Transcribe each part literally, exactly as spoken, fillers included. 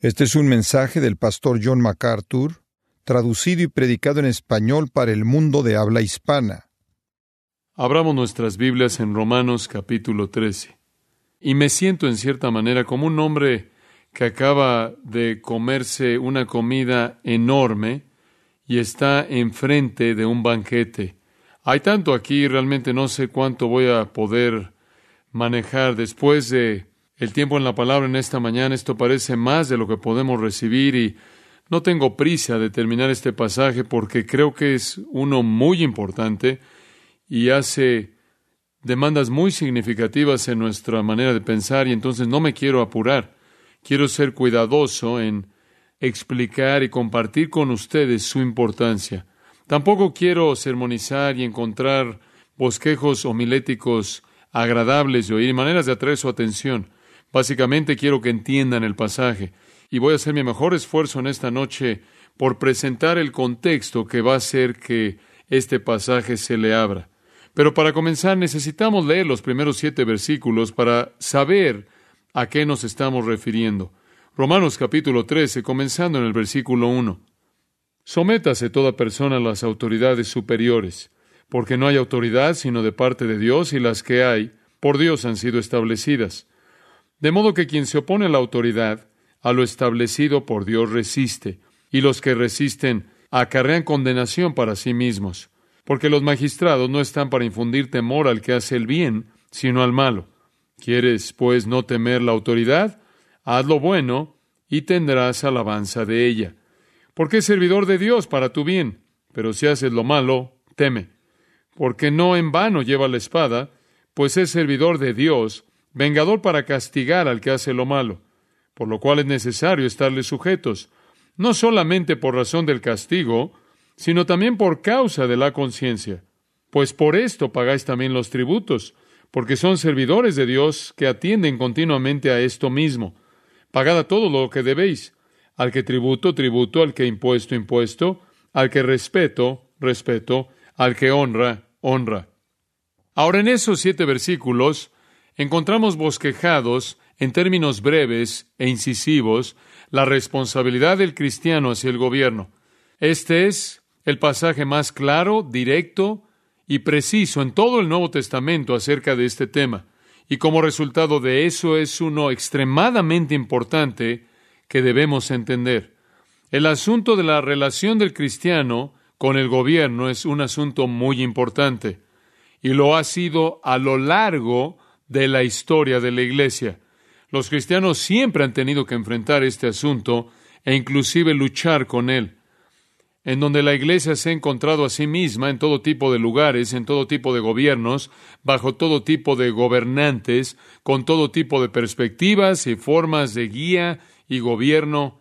Este es un mensaje del pastor John MacArthur, traducido y predicado en español para el mundo de habla hispana. Abramos nuestras Biblias en Romanos capítulo trece. Y me siento en cierta manera como un hombre que acaba de comerse una comida enorme y está enfrente de un banquete. Hay tanto aquí, realmente no sé cuánto voy a poder manejar después de el tiempo en la palabra en esta mañana. Esto parece más de lo que podemos recibir y no tengo prisa de terminar este pasaje porque creo que es uno muy importante y hace demandas muy significativas en nuestra manera de pensar, y entonces no me quiero apurar. Quiero ser cuidadoso en explicar y compartir con ustedes su importancia. Tampoco quiero sermonizar y encontrar bosquejos homiléticos agradables de oír, maneras de atraer su atención. Básicamente quiero que entiendan el pasaje, y voy a hacer mi mejor esfuerzo en esta noche por presentar el contexto que va a hacer que este pasaje se le abra. Pero para comenzar necesitamos leer los primeros siete versículos para saber a qué nos estamos refiriendo. Romanos capítulo trece, comenzando en el versículo uno. Sométase toda persona a las autoridades superiores, porque no hay autoridad sino de parte de Dios, y las que hay, por Dios han sido establecidas. De modo que quien se opone a la autoridad, a lo establecido por Dios resiste, y los que resisten acarrean condenación para sí mismos, porque los magistrados no están para infundir temor al que hace el bien, sino al malo. ¿Quieres, pues, no temer la autoridad? Haz lo bueno, y tendrás alabanza de ella. Porque es servidor de Dios para tu bien, pero si haces lo malo, teme. Porque no en vano lleva la espada, pues es servidor de Dios, vengador para castigar al que hace lo malo, por lo cual es necesario estarle sujetos, no solamente por razón del castigo, sino también por causa de la conciencia. Pues por esto pagáis también los tributos, porque son servidores de Dios que atienden continuamente a esto mismo. Pagad a todo lo que debéis, al que tributo, tributo, al que impuesto, impuesto, al que respeto, respeto, al que honra, honra. Ahora, en esos siete versículos encontramos bosquejados, en términos breves e incisivos, la responsabilidad del cristiano hacia el gobierno. Este es el pasaje más claro, directo y preciso en todo el Nuevo Testamento acerca de este tema. Y como resultado de eso es uno extremadamente importante que debemos entender. El asunto de la relación del cristiano con el gobierno es un asunto muy importante, y lo ha sido a lo largo de la historia de la Iglesia. Los cristianos siempre han tenido que enfrentar este asunto e inclusive luchar con él. En donde la Iglesia se ha encontrado a sí misma en todo tipo de lugares, en todo tipo de gobiernos, bajo todo tipo de gobernantes, con todo tipo de perspectivas y formas de guía y gobierno.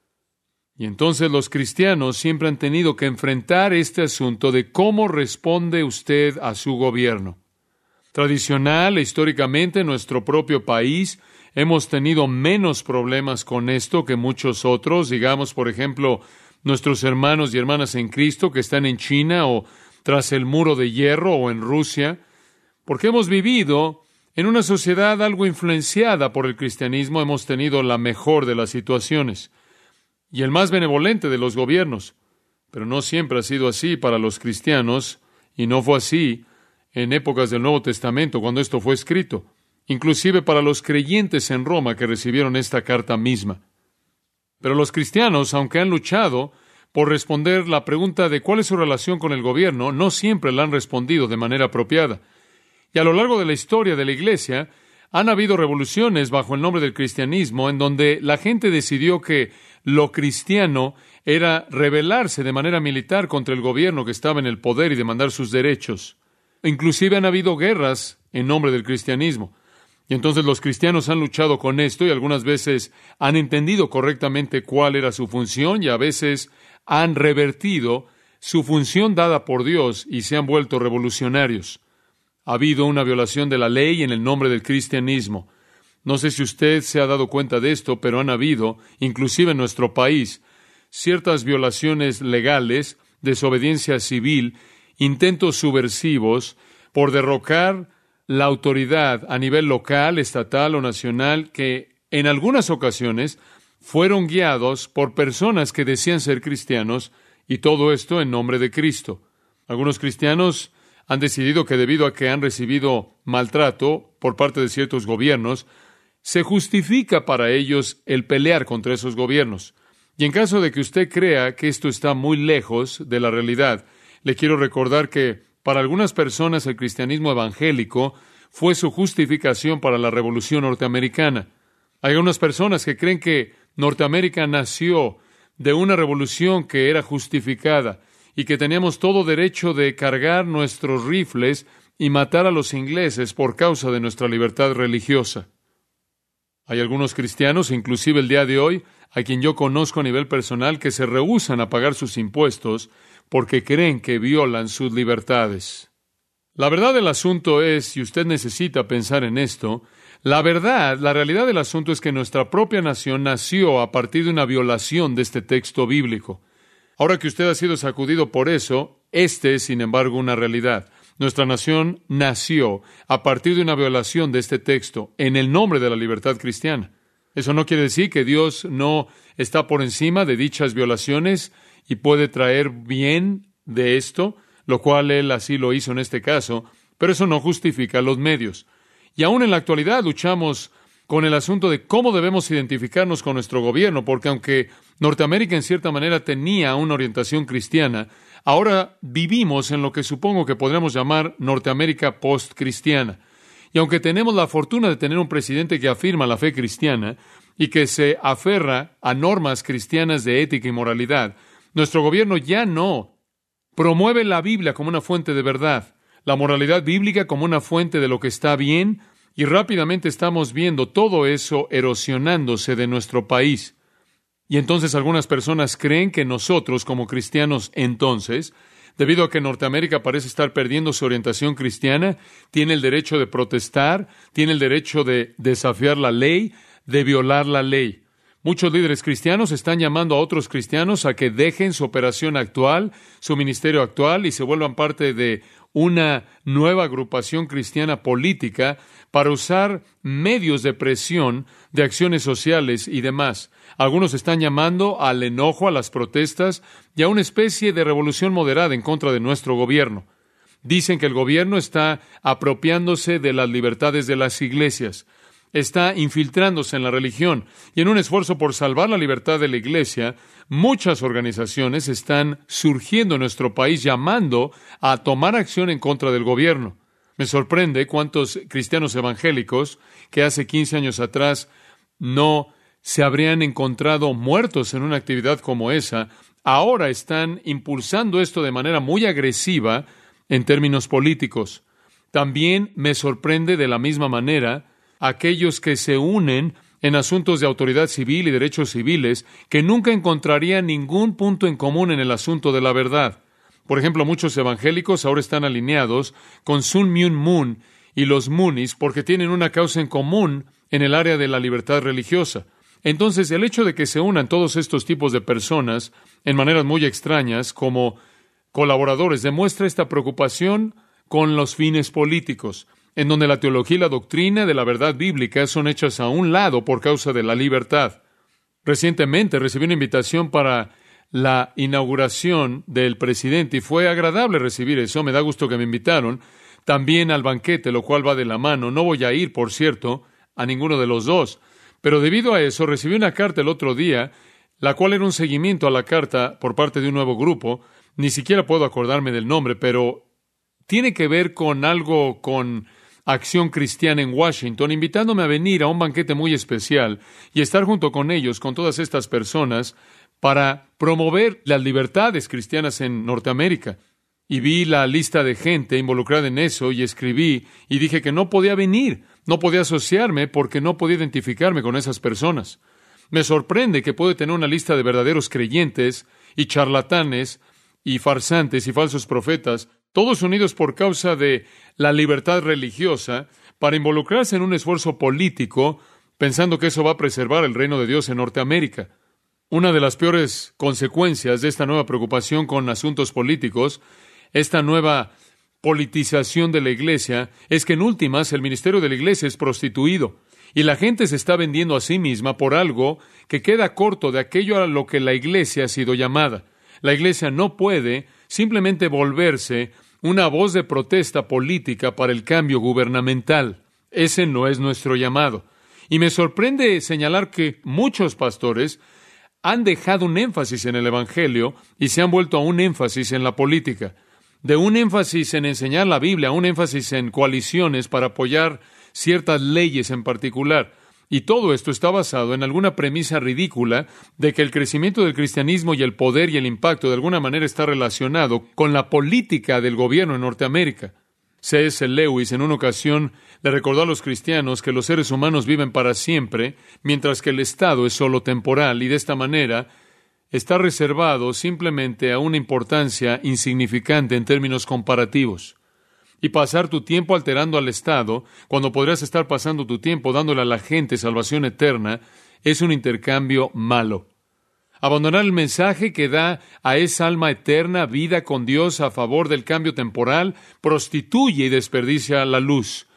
Y entonces los cristianos siempre han tenido que enfrentar este asunto de cómo responde usted a su gobierno. Tradicional e históricamente en nuestro propio país hemos tenido menos problemas con esto que muchos otros. Digamos, por ejemplo, nuestros hermanos y hermanas en Cristo que están en China o tras el muro de hierro o en Rusia, porque hemos vivido en una sociedad algo influenciada por el cristianismo. Hemos tenido la mejor de las situaciones y el más benevolente de los gobiernos, pero no siempre ha sido así para los cristianos, y no fue así en épocas del Nuevo Testamento, cuando esto fue escrito, inclusive para los creyentes en Roma que recibieron esta carta misma. Pero los cristianos, aunque han luchado por responder la pregunta de cuál es su relación con el gobierno, no siempre la han respondido de manera apropiada. Y a lo largo de la historia de la Iglesia, han habido revoluciones bajo el nombre del cristianismo en donde la gente decidió que lo cristiano era rebelarse de manera militar contra el gobierno que estaba en el poder y demandar sus derechos. Inclusive han habido guerras en nombre del cristianismo. Y entonces los cristianos han luchado con esto y algunas veces han entendido correctamente cuál era su función y a veces han revertido su función dada por Dios y se han vuelto revolucionarios. Ha habido una violación de la ley en el nombre del cristianismo. No sé si usted se ha dado cuenta de esto, pero han habido, inclusive en nuestro país, ciertas violaciones legales, desobediencia civil, intentos subversivos por derrocar la autoridad a nivel local, estatal o nacional que en algunas ocasiones fueron guiados por personas que decían ser cristianos, y todo esto en nombre de Cristo. Algunos cristianos han decidido que debido a que han recibido maltrato por parte de ciertos gobiernos, se justifica para ellos el pelear contra esos gobiernos. Y en caso de que usted crea que esto está muy lejos de la realidad, le quiero recordar que para algunas personas el cristianismo evangélico fue su justificación para la Revolución Norteamericana. Hay algunas personas que creen que Norteamérica nació de una revolución que era justificada y que teníamos todo derecho de cargar nuestros rifles y matar a los ingleses por causa de nuestra libertad religiosa. Hay algunos cristianos, inclusive el día de hoy, a quien yo conozco a nivel personal, que se rehúsan a pagar sus impuestos porque creen que violan sus libertades. La verdad del asunto es, y usted necesita pensar en esto, la verdad, la realidad del asunto es que nuestra propia nación nació a partir de una violación de este texto bíblico. Ahora que usted ha sido sacudido por eso, este es, sin embargo, una realidad. Nuestra nación nació a partir de una violación de este texto en el nombre de la libertad cristiana. Eso no quiere decir que Dios no está por encima de dichas violaciones y puede traer bien de esto, lo cual Él así lo hizo en este caso, pero eso no justifica los medios. Y aún en la actualidad luchamos con el asunto de cómo debemos identificarnos con nuestro gobierno, porque aunque Norteamérica en cierta manera tenía una orientación cristiana, ahora vivimos en lo que supongo que podríamos llamar Norteamérica post-cristiana. Y aunque tenemos la fortuna de tener un presidente que afirma la fe cristiana y que se aferra a normas cristianas de ética y moralidad, nuestro gobierno ya no promueve la Biblia como una fuente de verdad, la moralidad bíblica como una fuente de lo que está bien, y rápidamente estamos viendo todo eso erosionándose de nuestro país. Y entonces algunas personas creen que nosotros, como cristianos entonces, debido a que Norteamérica parece estar perdiendo su orientación cristiana, tiene el derecho de protestar, tiene el derecho de desafiar la ley, de violar la ley. Muchos líderes cristianos están llamando a otros cristianos a que dejen su operación actual, su ministerio actual, y se vuelvan parte de una nueva agrupación cristiana política para usar medios de presión, de acciones sociales y demás. Algunos están llamando al enojo, a las protestas y a una especie de revolución moderada en contra de nuestro gobierno. Dicen que el gobierno está apropiándose de las libertades de las iglesias, está infiltrándose en la religión, y en un esfuerzo por salvar la libertad de la iglesia, muchas organizaciones están surgiendo en nuestro país llamando a tomar acción en contra del gobierno. Me sorprende cuántos cristianos evangélicos que hace quince años atrás no se habrían encontrado muertos en una actividad como esa, ahora están impulsando esto de manera muy agresiva en términos políticos. También me sorprende de la misma manera aquellos que se unen en asuntos de autoridad civil y derechos civiles que nunca encontrarían ningún punto en común en el asunto de la verdad. Por ejemplo, muchos evangélicos ahora están alineados con Sun Myung Moon y los Moonies porque tienen una causa en común en el área de la libertad religiosa. Entonces, el hecho de que se unan todos estos tipos de personas en maneras muy extrañas como colaboradores demuestra esta preocupación con los fines políticos, en donde la teología y la doctrina de la verdad bíblica son hechas a un lado por causa de la libertad. Recientemente recibí una invitación para la inauguración del presidente y fue agradable recibir eso. Me da gusto que me invitaron también al banquete, lo cual va de la mano. No voy a ir, por cierto, a ninguno de los dos. Pero debido a eso, recibí una carta el otro día, la cual era un seguimiento a la carta por parte de un nuevo grupo. Ni siquiera puedo acordarme del nombre, pero tiene que ver con algo con Acción Cristiana en Washington, invitándome a venir a un banquete muy especial y estar junto con ellos, con todas estas personas, para promover las libertades cristianas en Norteamérica. Y vi la lista de gente involucrada en eso y escribí y dije que no podía venir, no podía asociarme porque no podía identificarme con esas personas. Me sorprende que puede tener una lista de verdaderos creyentes y charlatanes y farsantes y falsos profetas, todos unidos por causa de la libertad religiosa, para involucrarse en un esfuerzo político, pensando que eso va a preservar el reino de Dios en Norteamérica. Una de las peores consecuencias de esta nueva preocupación con asuntos políticos, esta nueva politización de la iglesia, es que en últimas el ministerio de la iglesia es prostituido. Y la gente se está vendiendo a sí misma por algo que queda corto de aquello a lo que la iglesia ha sido llamada. La iglesia no puede simplemente volverse una voz de protesta política para el cambio gubernamental. Ese no es nuestro llamado. Y me sorprende señalar que muchos pastores han dejado un énfasis en el Evangelio y se han vuelto a un énfasis en la política. De un énfasis en enseñar la Biblia a un énfasis en coaliciones para apoyar ciertas leyes en particular. Y todo esto está basado en alguna premisa ridícula de que el crecimiento del cristianismo y el poder y el impacto de alguna manera está relacionado con la política del gobierno en Norteamérica. C S Lewis en una ocasión le recordó a los cristianos que los seres humanos viven para siempre, mientras que el Estado es solo temporal, y de esta manera está reservado simplemente a una importancia insignificante en términos comparativos. Y pasar tu tiempo alterando al Estado, cuando podrías estar pasando tu tiempo dándole a la gente salvación eterna, es un intercambio malo. Abandonar el mensaje que da a esa alma eterna vida con Dios a favor del cambio temporal prostituye y desperdicia la luz.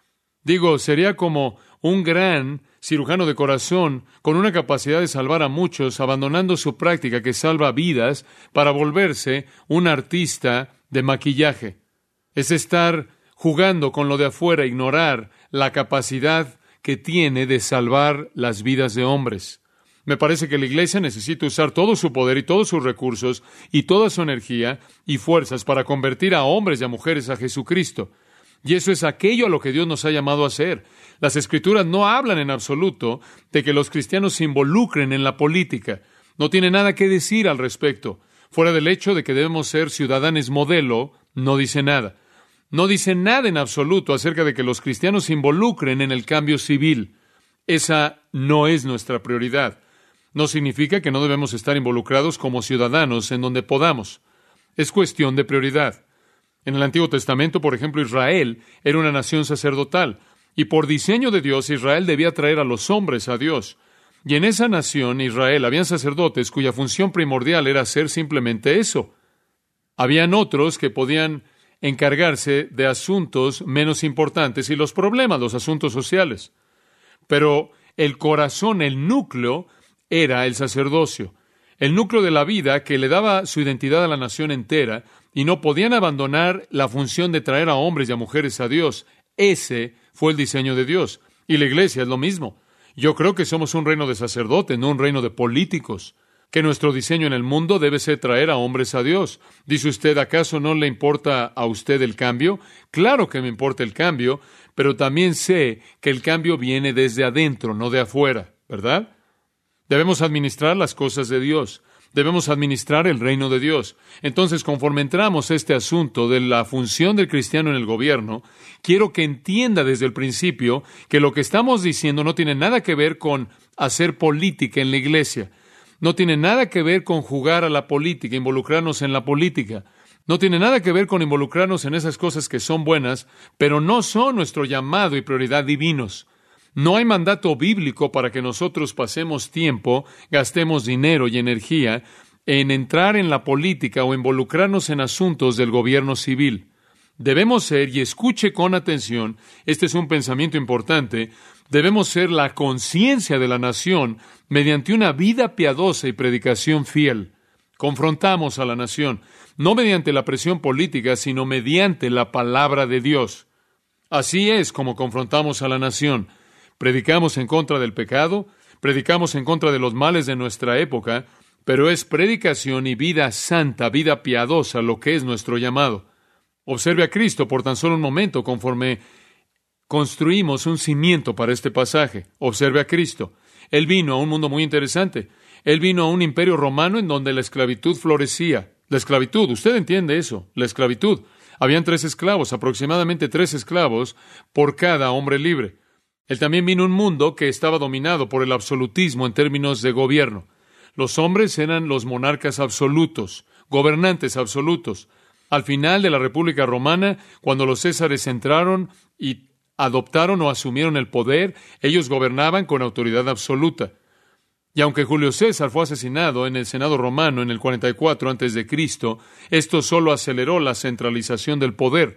Digo, sería como un gran cirujano de corazón con una capacidad de salvar a muchos, abandonando su práctica que salva vidas para volverse un artista de maquillaje. Es estar jugando con lo de afuera, ignorar la capacidad que tiene de salvar las vidas de hombres. Me parece que la iglesia necesita usar todo su poder y todos sus recursos y toda su energía y fuerzas para convertir a hombres y a mujeres a Jesucristo. Y eso es aquello a lo que Dios nos ha llamado a hacer. Las Escrituras no hablan en absoluto de que los cristianos se involucren en la política. No tiene nada que decir al respecto. Fuera del hecho de que debemos ser ciudadanos modelo, no dice nada. No dice nada en absoluto acerca de que los cristianos se involucren en el cambio civil. Esa no es nuestra prioridad. No significa que no debemos estar involucrados como ciudadanos en donde podamos. Es cuestión de prioridad. En el Antiguo Testamento, por ejemplo, Israel era una nación sacerdotal, y por diseño de Dios, Israel debía traer a los hombres a Dios. Y en esa nación, Israel, habían sacerdotes cuya función primordial era hacer simplemente eso. Habían otros que podían encargarse de asuntos menos importantes y los problemas, los asuntos sociales. Pero el corazón, el núcleo, era el sacerdocio, el núcleo de la vida que le daba su identidad a la nación entera, y no podían abandonar la función de traer a hombres y a mujeres a Dios. Ese fue el diseño de Dios. Y la iglesia es lo mismo. Yo creo que somos un reino de sacerdotes, no un reino de políticos. Que nuestro diseño en el mundo debe ser traer a hombres a Dios. Dice usted, ¿acaso no le importa a usted el cambio? Claro que me importa el cambio, pero también sé que el cambio viene desde adentro, no de afuera, ¿verdad? Debemos administrar las cosas de Dios. Debemos administrar el reino de Dios. Entonces, conforme entramos a este asunto de la función del cristiano en el gobierno, quiero que entienda desde el principio que lo que estamos diciendo no tiene nada que ver con hacer política en la iglesia. No tiene nada que ver con jugar a la política, involucrarnos en la política. No tiene nada que ver con involucrarnos en esas cosas que son buenas, pero no son nuestro llamado y prioridad divinos. No hay mandato bíblico para que nosotros pasemos tiempo, gastemos dinero y energía en entrar en la política o involucrarnos en asuntos del gobierno civil. Debemos ser, y escuche con atención, este es un pensamiento importante, debemos ser la conciencia de la nación mediante una vida piadosa y predicación fiel. Confrontamos a la nación, no mediante la presión política, sino mediante la palabra de Dios. Así es como confrontamos a la nación. Predicamos en contra del pecado, predicamos en contra de los males de nuestra época, pero es predicación y vida santa, vida piadosa, lo que es nuestro llamado. Observe a Cristo por tan solo un momento conforme construimos un cimiento para este pasaje. Observe a Cristo. Él vino a un mundo muy interesante. Él vino a un imperio romano en donde la esclavitud florecía. La esclavitud, usted entiende eso, la esclavitud. Habían tres esclavos, aproximadamente tres esclavos por cada hombre libre. Él también vino a un mundo que estaba dominado por el absolutismo en términos de gobierno. Los hombres eran los monarcas absolutos, gobernantes absolutos. Al final de la República Romana, cuando los césares entraron y adoptaron o asumieron el poder, ellos gobernaban con autoridad absoluta. Y aunque Julio César fue asesinado en el Senado romano en el cuarenta y cuatro antes de Cristo, esto solo aceleró la centralización del poder.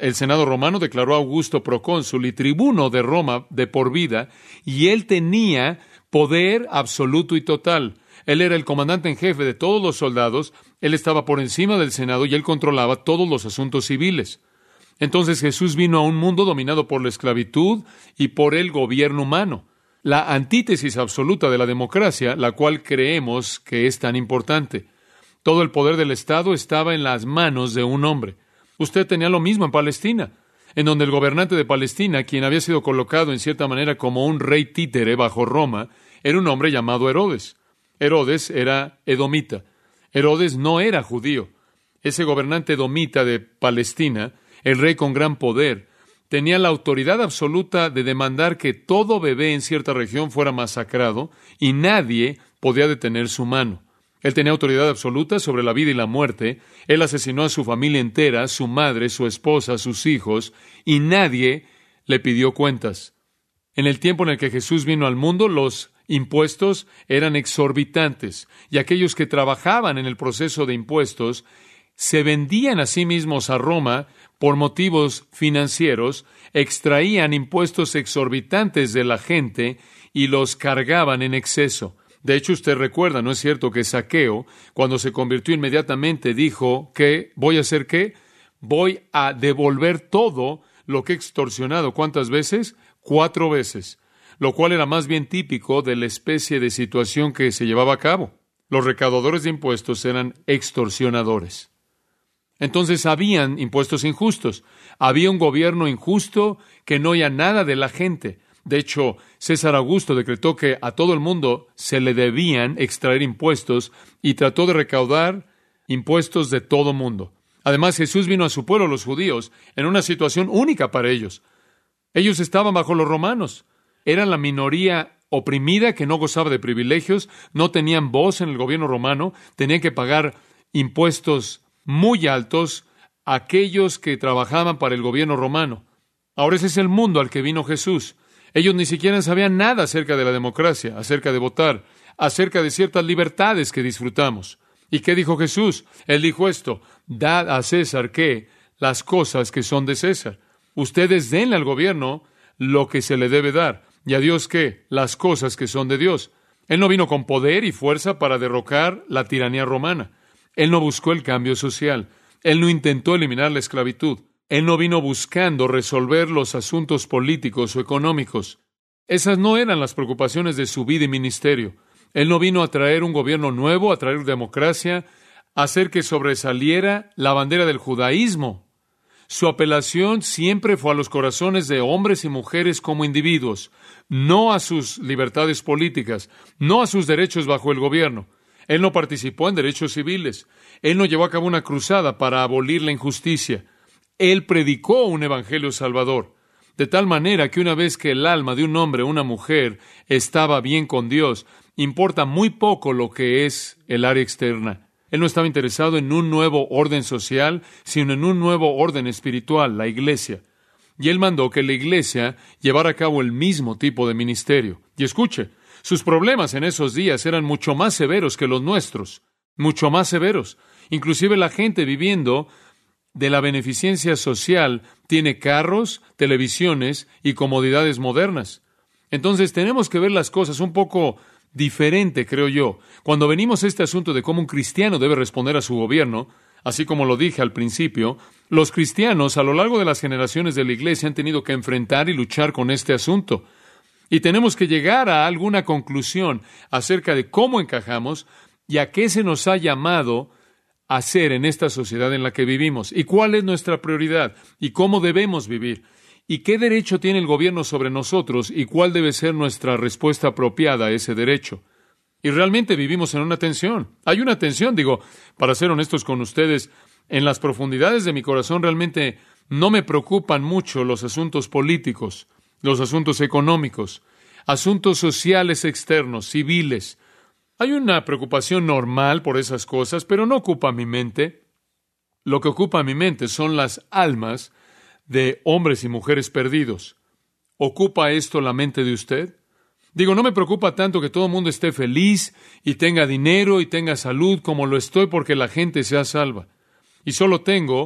El Senado romano declaró a Augusto procónsul y tribuno de Roma de por vida, y él tenía poder absoluto y total. Él era el comandante en jefe de todos los soldados, él estaba por encima del Senado y él controlaba todos los asuntos civiles. Entonces Jesús vino a un mundo dominado por la esclavitud y por el gobierno humano, la antítesis absoluta de la democracia, la cual creemos que es tan importante. Todo el poder del Estado estaba en las manos de un hombre. Usted tenía lo mismo en Palestina, en donde el gobernante de Palestina, quien había sido colocado en cierta manera como un rey títere bajo Roma, era un hombre llamado Herodes. Herodes era edomita. Herodes no era judío. Ese gobernante edomita de Palestina, el rey con gran poder, tenía la autoridad absoluta de demandar que todo bebé en cierta región fuera masacrado y nadie podía detener su mano. Él tenía autoridad absoluta sobre la vida y la muerte. Él asesinó a su familia entera, su madre, su esposa, sus hijos, y nadie le pidió cuentas. En el tiempo en el que Jesús vino al mundo, los impuestos eran exorbitantes, y aquellos que trabajaban en el proceso de impuestos se vendían a sí mismos a Roma por motivos financieros, extraían impuestos exorbitantes de la gente y los cargaban en exceso. De hecho, usted recuerda, ¿no es cierto?, que Zaqueo, cuando se convirtió inmediatamente, dijo que, ¿voy a hacer qué? Voy a devolver todo lo que he extorsionado. ¿Cuántas veces? Cuatro veces. Lo cual era más bien típico de la especie de situación que se llevaba a cabo. Los recaudadores de impuestos eran extorsionadores. Entonces habían impuestos injustos. Había un gobierno injusto que no oía nada de la gente. De hecho, César Augusto decretó que a todo el mundo se le debían extraer impuestos y trató de recaudar impuestos de todo mundo. Además, Jesús vino a su pueblo, los judíos, en una situación única para ellos. Ellos estaban bajo los romanos. Eran la minoría oprimida que no gozaba de privilegios, no tenían voz en el gobierno romano, tenían que pagar impuestos muy altos a aquellos que trabajaban para el gobierno romano. Ahora ese es el mundo al que vino Jesús. Ellos ni siquiera sabían nada acerca de la democracia, acerca de votar, acerca de ciertas libertades que disfrutamos. ¿Y qué dijo Jesús? Él dijo esto: dad a César, ¿qué? Las cosas que son de César. Ustedes denle al gobierno lo que se le debe dar. ¿Y a Dios qué? Las cosas que son de Dios. Él no vino con poder y fuerza para derrocar la tiranía romana. Él no buscó el cambio social. Él no intentó eliminar la esclavitud. Él no vino buscando resolver los asuntos políticos o económicos. Esas no eran las preocupaciones de su vida y ministerio. Él no vino a traer un gobierno nuevo, a traer democracia, a hacer que sobresaliera la bandera del judaísmo. Su apelación siempre fue a los corazones de hombres y mujeres como individuos, no a sus libertades políticas, no a sus derechos bajo el gobierno. Él no participó en derechos civiles. Él no llevó a cabo una cruzada para abolir la injusticia. Él predicó un evangelio salvador, de tal manera que una vez que el alma de un hombre o una mujer estaba bien con Dios, importa muy poco lo que es el área externa. Él no estaba interesado en un nuevo orden social, sino en un nuevo orden espiritual, la iglesia. Y él mandó que la iglesia llevara a cabo el mismo tipo de ministerio. Y escuche, sus problemas en esos días eran mucho más severos que los nuestros, mucho más severos. Inclusive la gente viviendo de la beneficencia social tiene carros, televisiones y comodidades modernas. Entonces tenemos que ver las cosas un poco diferente, creo yo. Cuando venimos a este asunto de cómo un cristiano debe responder a su gobierno, así como lo dije al principio, los cristianos a lo largo de las generaciones de la iglesia han tenido que enfrentar y luchar con este asunto. Y tenemos que llegar a alguna conclusión acerca de cómo encajamos y a qué se nos ha llamado hacer en esta sociedad en la que vivimos, y cuál es nuestra prioridad, y cómo debemos vivir, y qué derecho tiene el gobierno sobre nosotros, y cuál debe ser nuestra respuesta apropiada a ese derecho. Y realmente vivimos en una tensión. Hay una tensión, digo, para ser honestos con ustedes, en las profundidades de mi corazón realmente no me preocupan mucho los asuntos políticos, los asuntos económicos, asuntos sociales externos, civiles. Hay una preocupación normal por esas cosas, pero no ocupa mi mente. Lo que ocupa mi mente son las almas de hombres y mujeres perdidos. ¿Ocupa esto la mente de usted? Digo, no me preocupa tanto que todo el mundo esté feliz y tenga dinero y tenga salud como lo estoy porque la gente sea salva. Y solo tengo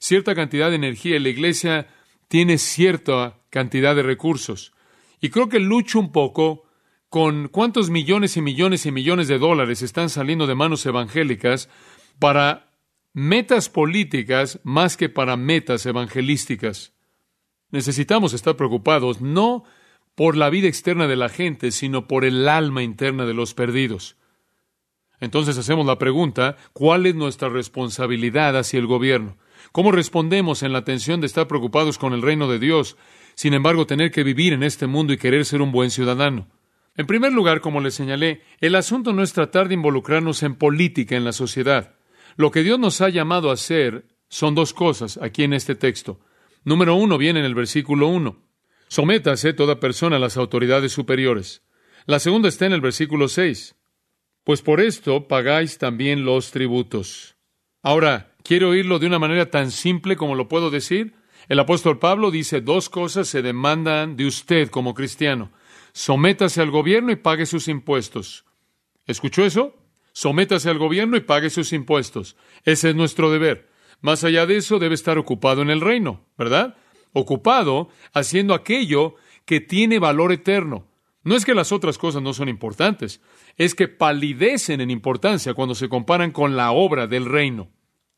cierta cantidad de energía y la iglesia tiene cierta cantidad de recursos. Y creo que lucho un poco con cuántos millones y millones y millones de dólares están saliendo de manos evangélicas para metas políticas más que para metas evangelísticas. Necesitamos estar preocupados no por la vida externa de la gente, sino por el alma interna de los perdidos. Entonces hacemos la pregunta, ¿cuál es nuestra responsabilidad hacia el gobierno? ¿Cómo respondemos en la tensión de estar preocupados con el reino de Dios, sin embargo tener que vivir en este mundo y querer ser un buen ciudadano? En primer lugar, como les señalé, el asunto no es tratar de involucrarnos en política en la sociedad. Lo que Dios nos ha llamado a hacer son dos cosas aquí en este texto. Número uno viene en el versículo uno. Sométase toda persona a las autoridades superiores. La segunda está en el versículo seis. Pues por esto pagáis también los tributos. Ahora, ¿quiere oírlo de una manera tan simple como lo puedo decir? El apóstol Pablo dice dos cosas se demandan de usted como cristiano. Sométase al gobierno y pague sus impuestos. ¿Escuchó eso? Sométase al gobierno y pague sus impuestos. Ese es nuestro deber. Más allá de eso, debe estar ocupado en el reino, ¿verdad? Ocupado haciendo aquello que tiene valor eterno. No es que las otras cosas no son importantes, es que palidecen en importancia cuando se comparan con la obra del reino.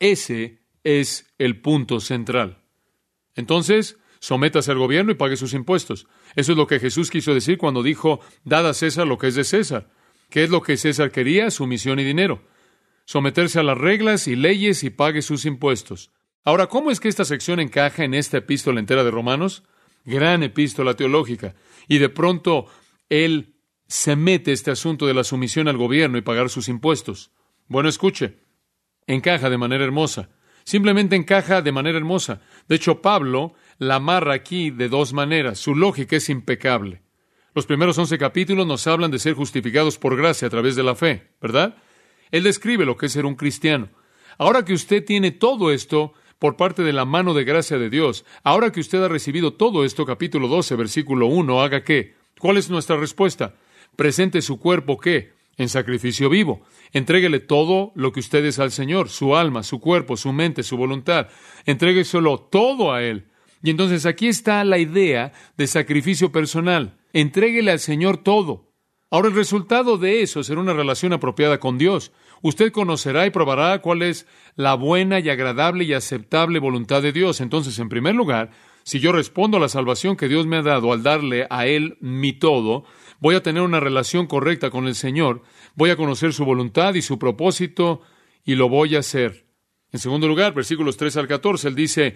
Ese es el punto central. Entonces, sométase al gobierno y pague sus impuestos. Eso es lo que Jesús quiso decir cuando dijo, dad a César lo que es de César. ¿Qué es lo que César quería? Sumisión y dinero. Someterse a las reglas y leyes y pague sus impuestos. Ahora, ¿cómo es que esta sección encaja en esta epístola entera de Romanos? Gran epístola teológica. Y de pronto, él se mete este asunto de la sumisión al gobierno y pagar sus impuestos. Bueno, escuche, encaja de manera hermosa. Simplemente encaja de manera hermosa. De hecho, Pablo la amarra aquí de dos maneras. Su lógica es impecable. Los primeros once capítulos nos hablan de ser justificados por gracia a través de la fe, ¿verdad? Él describe lo que es ser un cristiano. Ahora que usted tiene todo esto por parte de la mano de gracia de Dios, ahora que usted ha recibido todo esto, capítulo doce, versículo uno, ¿haga qué? ¿Cuál es nuestra respuesta? Presente su cuerpo, ¿qué? En sacrificio vivo. Entréguele todo lo que usted es al Señor, su alma, su cuerpo, su mente, su voluntad. Entrégueselo todo a Él. Y entonces aquí está la idea de sacrificio personal. Entréguele al Señor todo. Ahora el resultado de eso será una relación apropiada con Dios. Usted conocerá y probará cuál es la buena y agradable y aceptable voluntad de Dios. Entonces, en primer lugar, si yo respondo a la salvación que Dios me ha dado al darle a Él mi todo, voy a tener una relación correcta con el Señor, voy a conocer su voluntad y su propósito, y lo voy a hacer. En segundo lugar, versículos tres al catorce, Él dice,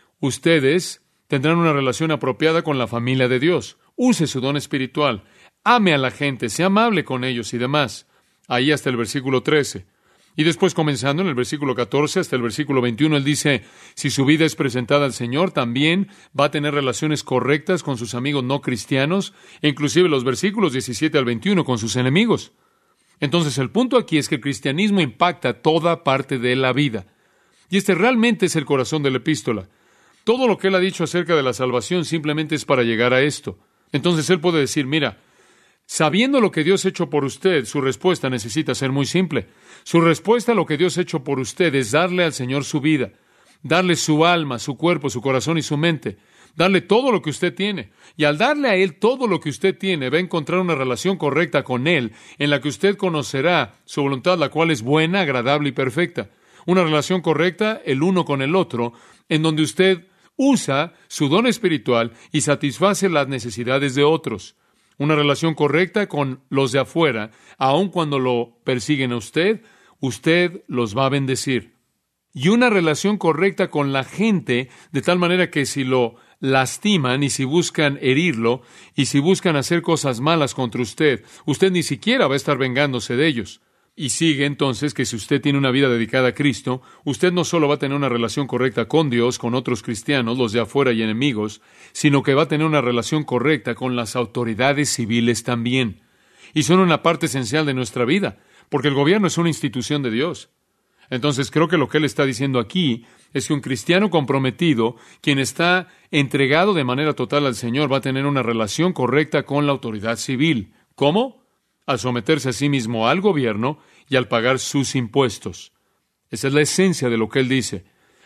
ustedes tendrán una relación apropiada con la familia de Dios. Use su don espiritual. Ame a la gente, sea amable con ellos y demás. Ahí hasta el versículo trece. Y después, comenzando en el versículo catorce hasta el versículo veintiuno, Él dice, si su vida es presentada al Señor, también va a tener relaciones correctas con sus amigos no cristianos, e inclusive los versículos diecisiete al veintiuno con sus enemigos. Entonces, el punto aquí es que el cristianismo impacta toda parte de la vida. Y este realmente es el corazón de la epístola. Todo lo que Él ha dicho acerca de la salvación simplemente es para llegar a esto. Entonces, Él puede decir, mira, sabiendo lo que Dios ha hecho por usted, su respuesta necesita ser muy simple. Su respuesta a lo que Dios ha hecho por usted es darle al Señor su vida, darle su alma, su cuerpo, su corazón y su mente, darle todo lo que usted tiene. Y al darle a Él todo lo que usted tiene, va a encontrar una relación correcta con Él, en la que usted conocerá su voluntad, la cual es buena, agradable y perfecta. Una relación correcta, el uno con el otro, en donde usted usa su don espiritual y satisface las necesidades de otros. Una relación correcta con los de afuera, aun cuando lo persiguen a usted, usted los va a bendecir. Y una relación correcta con la gente, de tal manera que si lo lastiman y si buscan herirlo y si buscan hacer cosas malas contra usted, usted ni siquiera va a estar vengándose de ellos. Y sigue entonces que si usted tiene una vida dedicada a Cristo, usted no solo va a tener una relación correcta con Dios, con otros cristianos, los de afuera y enemigos, sino que va a tener una relación correcta con las autoridades civiles también. Y son una parte esencial de nuestra vida, porque el gobierno es una institución de Dios. Entonces creo que lo que Él está diciendo aquí es que un cristiano comprometido, quien está entregado de manera total al Señor, va a tener una relación correcta con la autoridad civil. ¿Cómo? Al someterse a sí mismo al gobierno y al pagar sus impuestos. Esa es la esencia de lo que Él dice.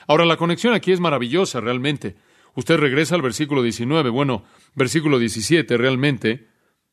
Ahora, la conexión aquí es maravillosa realmente. Usted regresa al versículo diecinueve, bueno, versículo diecisiete, realmente,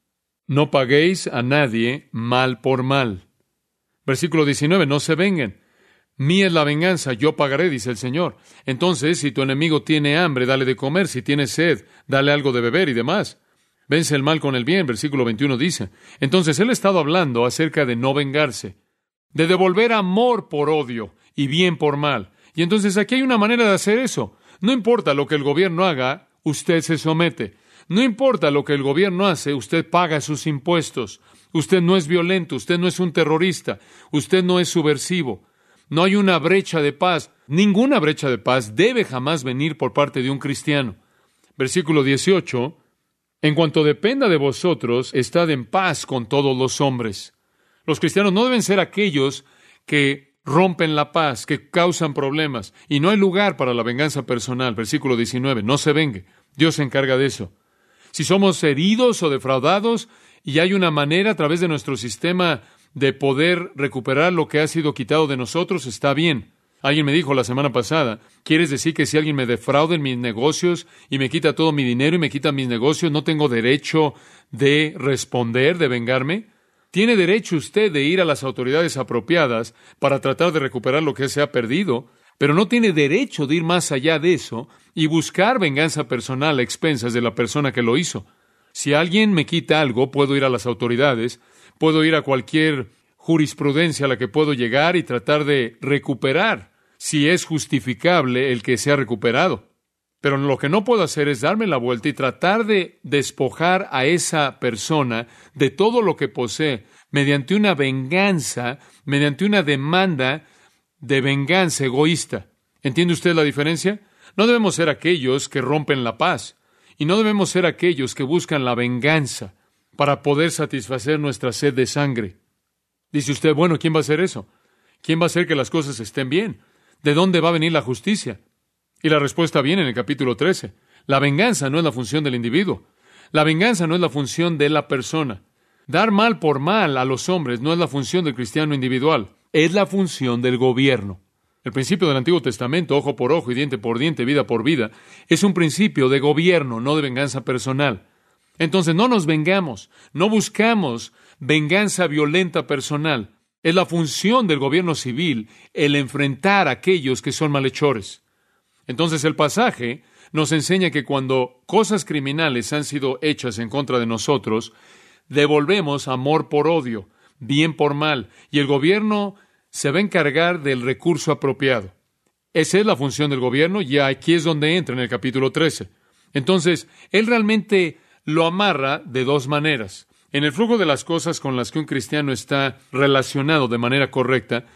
no paguéis a nadie mal por mal. Versículo diecinueve, no se vengan. Mía es la venganza, yo pagaré, dice el Señor. Entonces, si tu enemigo tiene hambre, dale de comer. Si tiene sed, dale algo de beber y demás. Vence el mal con el bien, versículo veintiuno dice. Entonces, él ha estado hablando acerca de no vengarse, de devolver amor por odio y bien por mal. Y entonces aquí hay una manera de hacer eso. No importa lo que el gobierno haga, usted se somete. No importa lo que el gobierno hace, usted paga sus impuestos. Usted no es violento, usted no es un terrorista, usted no es subversivo. No hay una brecha de paz. Ninguna brecha de paz debe jamás venir por parte de un cristiano. Versículo dieciocho. En cuanto dependa de vosotros, estad en paz con todos los hombres. Los cristianos no deben ser aquellos que rompen la paz, que causan problemas. Y no hay lugar para la venganza personal. Versículo diecinueve. No se vengue. Dios se encarga de eso. Si somos heridos o defraudados y hay una manera a través de nuestro sistema de poder recuperar lo que ha sido quitado de nosotros, está bien. Alguien me dijo la semana pasada, ¿quieres decir que si alguien me defrauda en mis negocios y me quita todo mi dinero y me quita mis negocios, no tengo derecho de responder, de vengarme? Tiene derecho usted de ir a las autoridades apropiadas para tratar de recuperar lo que se ha perdido, pero no tiene derecho de ir más allá de eso y buscar venganza personal a expensas de la persona que lo hizo. Si alguien me quita algo, puedo ir a las autoridades, puedo ir a cualquier jurisprudencia a la que puedo llegar y tratar de recuperar, si es justificable el que sea recuperado. Pero lo que no puedo hacer es darme la vuelta y tratar de despojar a esa persona de todo lo que posee mediante una venganza, mediante una demanda de venganza egoísta. ¿Entiende usted la diferencia? No debemos ser aquellos que rompen la paz y no debemos ser aquellos que buscan la venganza para poder satisfacer nuestra sed de sangre. Dice usted, bueno, ¿quién va a hacer eso? ¿Quién va a hacer que las cosas estén bien? ¿De dónde va a venir la justicia? Y la respuesta viene en el capítulo trece. La venganza no es la función del individuo. La venganza no es la función de la persona. Dar mal por mal a los hombres no es la función del cristiano individual. Es la función del gobierno. El principio del Antiguo Testamento, ojo por ojo y diente por diente, vida por vida, es un principio de gobierno, no de venganza personal. Entonces no nos vengamos, no buscamos venganza violenta personal. Es la función del gobierno civil el enfrentar a aquellos que son malhechores. Entonces el pasaje nos enseña que cuando cosas criminales han sido hechas en contra de nosotros, devolvemos amor por odio, bien por mal, y el gobierno se va a encargar del recurso apropiado. Esa es la función del gobierno y aquí es donde entra en el capítulo trece. Entonces, él realmente lo amarra de dos maneras. En el flujo de las cosas con las que un cristiano está relacionado de manera correcta,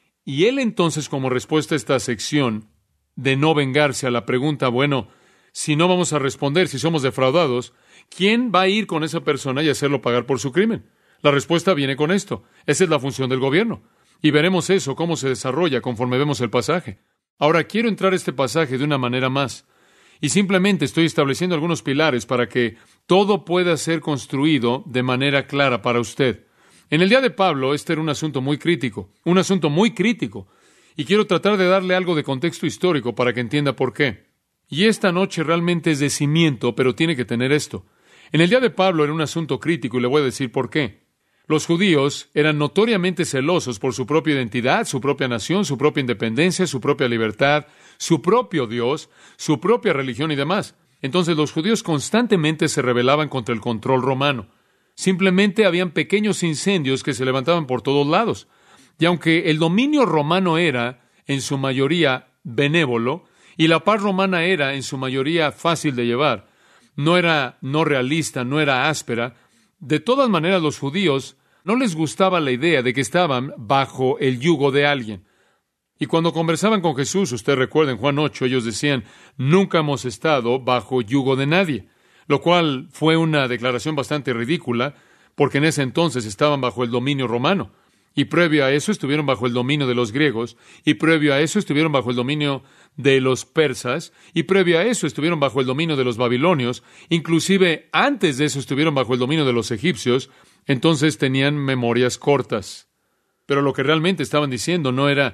y él entonces, como respuesta a esta sección de no vengarse a la pregunta, bueno, si no vamos a responder, si somos defraudados, ¿quién va a ir con esa persona y hacerlo pagar por su crimen? La respuesta viene con esto. Esa es la función del gobierno. Y veremos eso, cómo se desarrolla conforme vemos el pasaje. Ahora, quiero entrar a este pasaje de una manera más. Y simplemente estoy estableciendo algunos pilares para que todo pueda ser construido de manera clara para usted. En el día de Pablo, este era un asunto muy crítico, un asunto muy crítico. Y quiero tratar de darle algo de contexto histórico para que entienda por qué. Y esta noche realmente es de cimiento, pero tiene que tener esto. En el día de Pablo era un asunto crítico y le voy a decir por qué. Los judíos eran notoriamente celosos por su propia identidad, su propia nación, su propia independencia, su propia libertad, su propio Dios, su propia religión y demás. Entonces los judíos constantemente se rebelaban contra el control romano. Simplemente habían pequeños incendios que se levantaban por todos lados. Y aunque el dominio romano era, en su mayoría, benévolo, y la paz romana era, en su mayoría, fácil de llevar, no era no realista, no era áspera, de todas maneras los judíos no les gustaba la idea de que estaban bajo el yugo de alguien. Y cuando conversaban con Jesús, usted recuerda en Juan ocho, ellos decían, nunca hemos estado bajo yugo de nadie, lo cual fue una declaración bastante ridícula, porque en ese entonces estaban bajo el dominio romano. Y previo a eso estuvieron bajo el dominio de los griegos, y previo a eso estuvieron bajo el dominio de los persas, y previo a eso estuvieron bajo el dominio de los babilonios, inclusive antes de eso estuvieron bajo el dominio de los egipcios, entonces tenían memorias cortas. Pero lo que realmente estaban diciendo no era,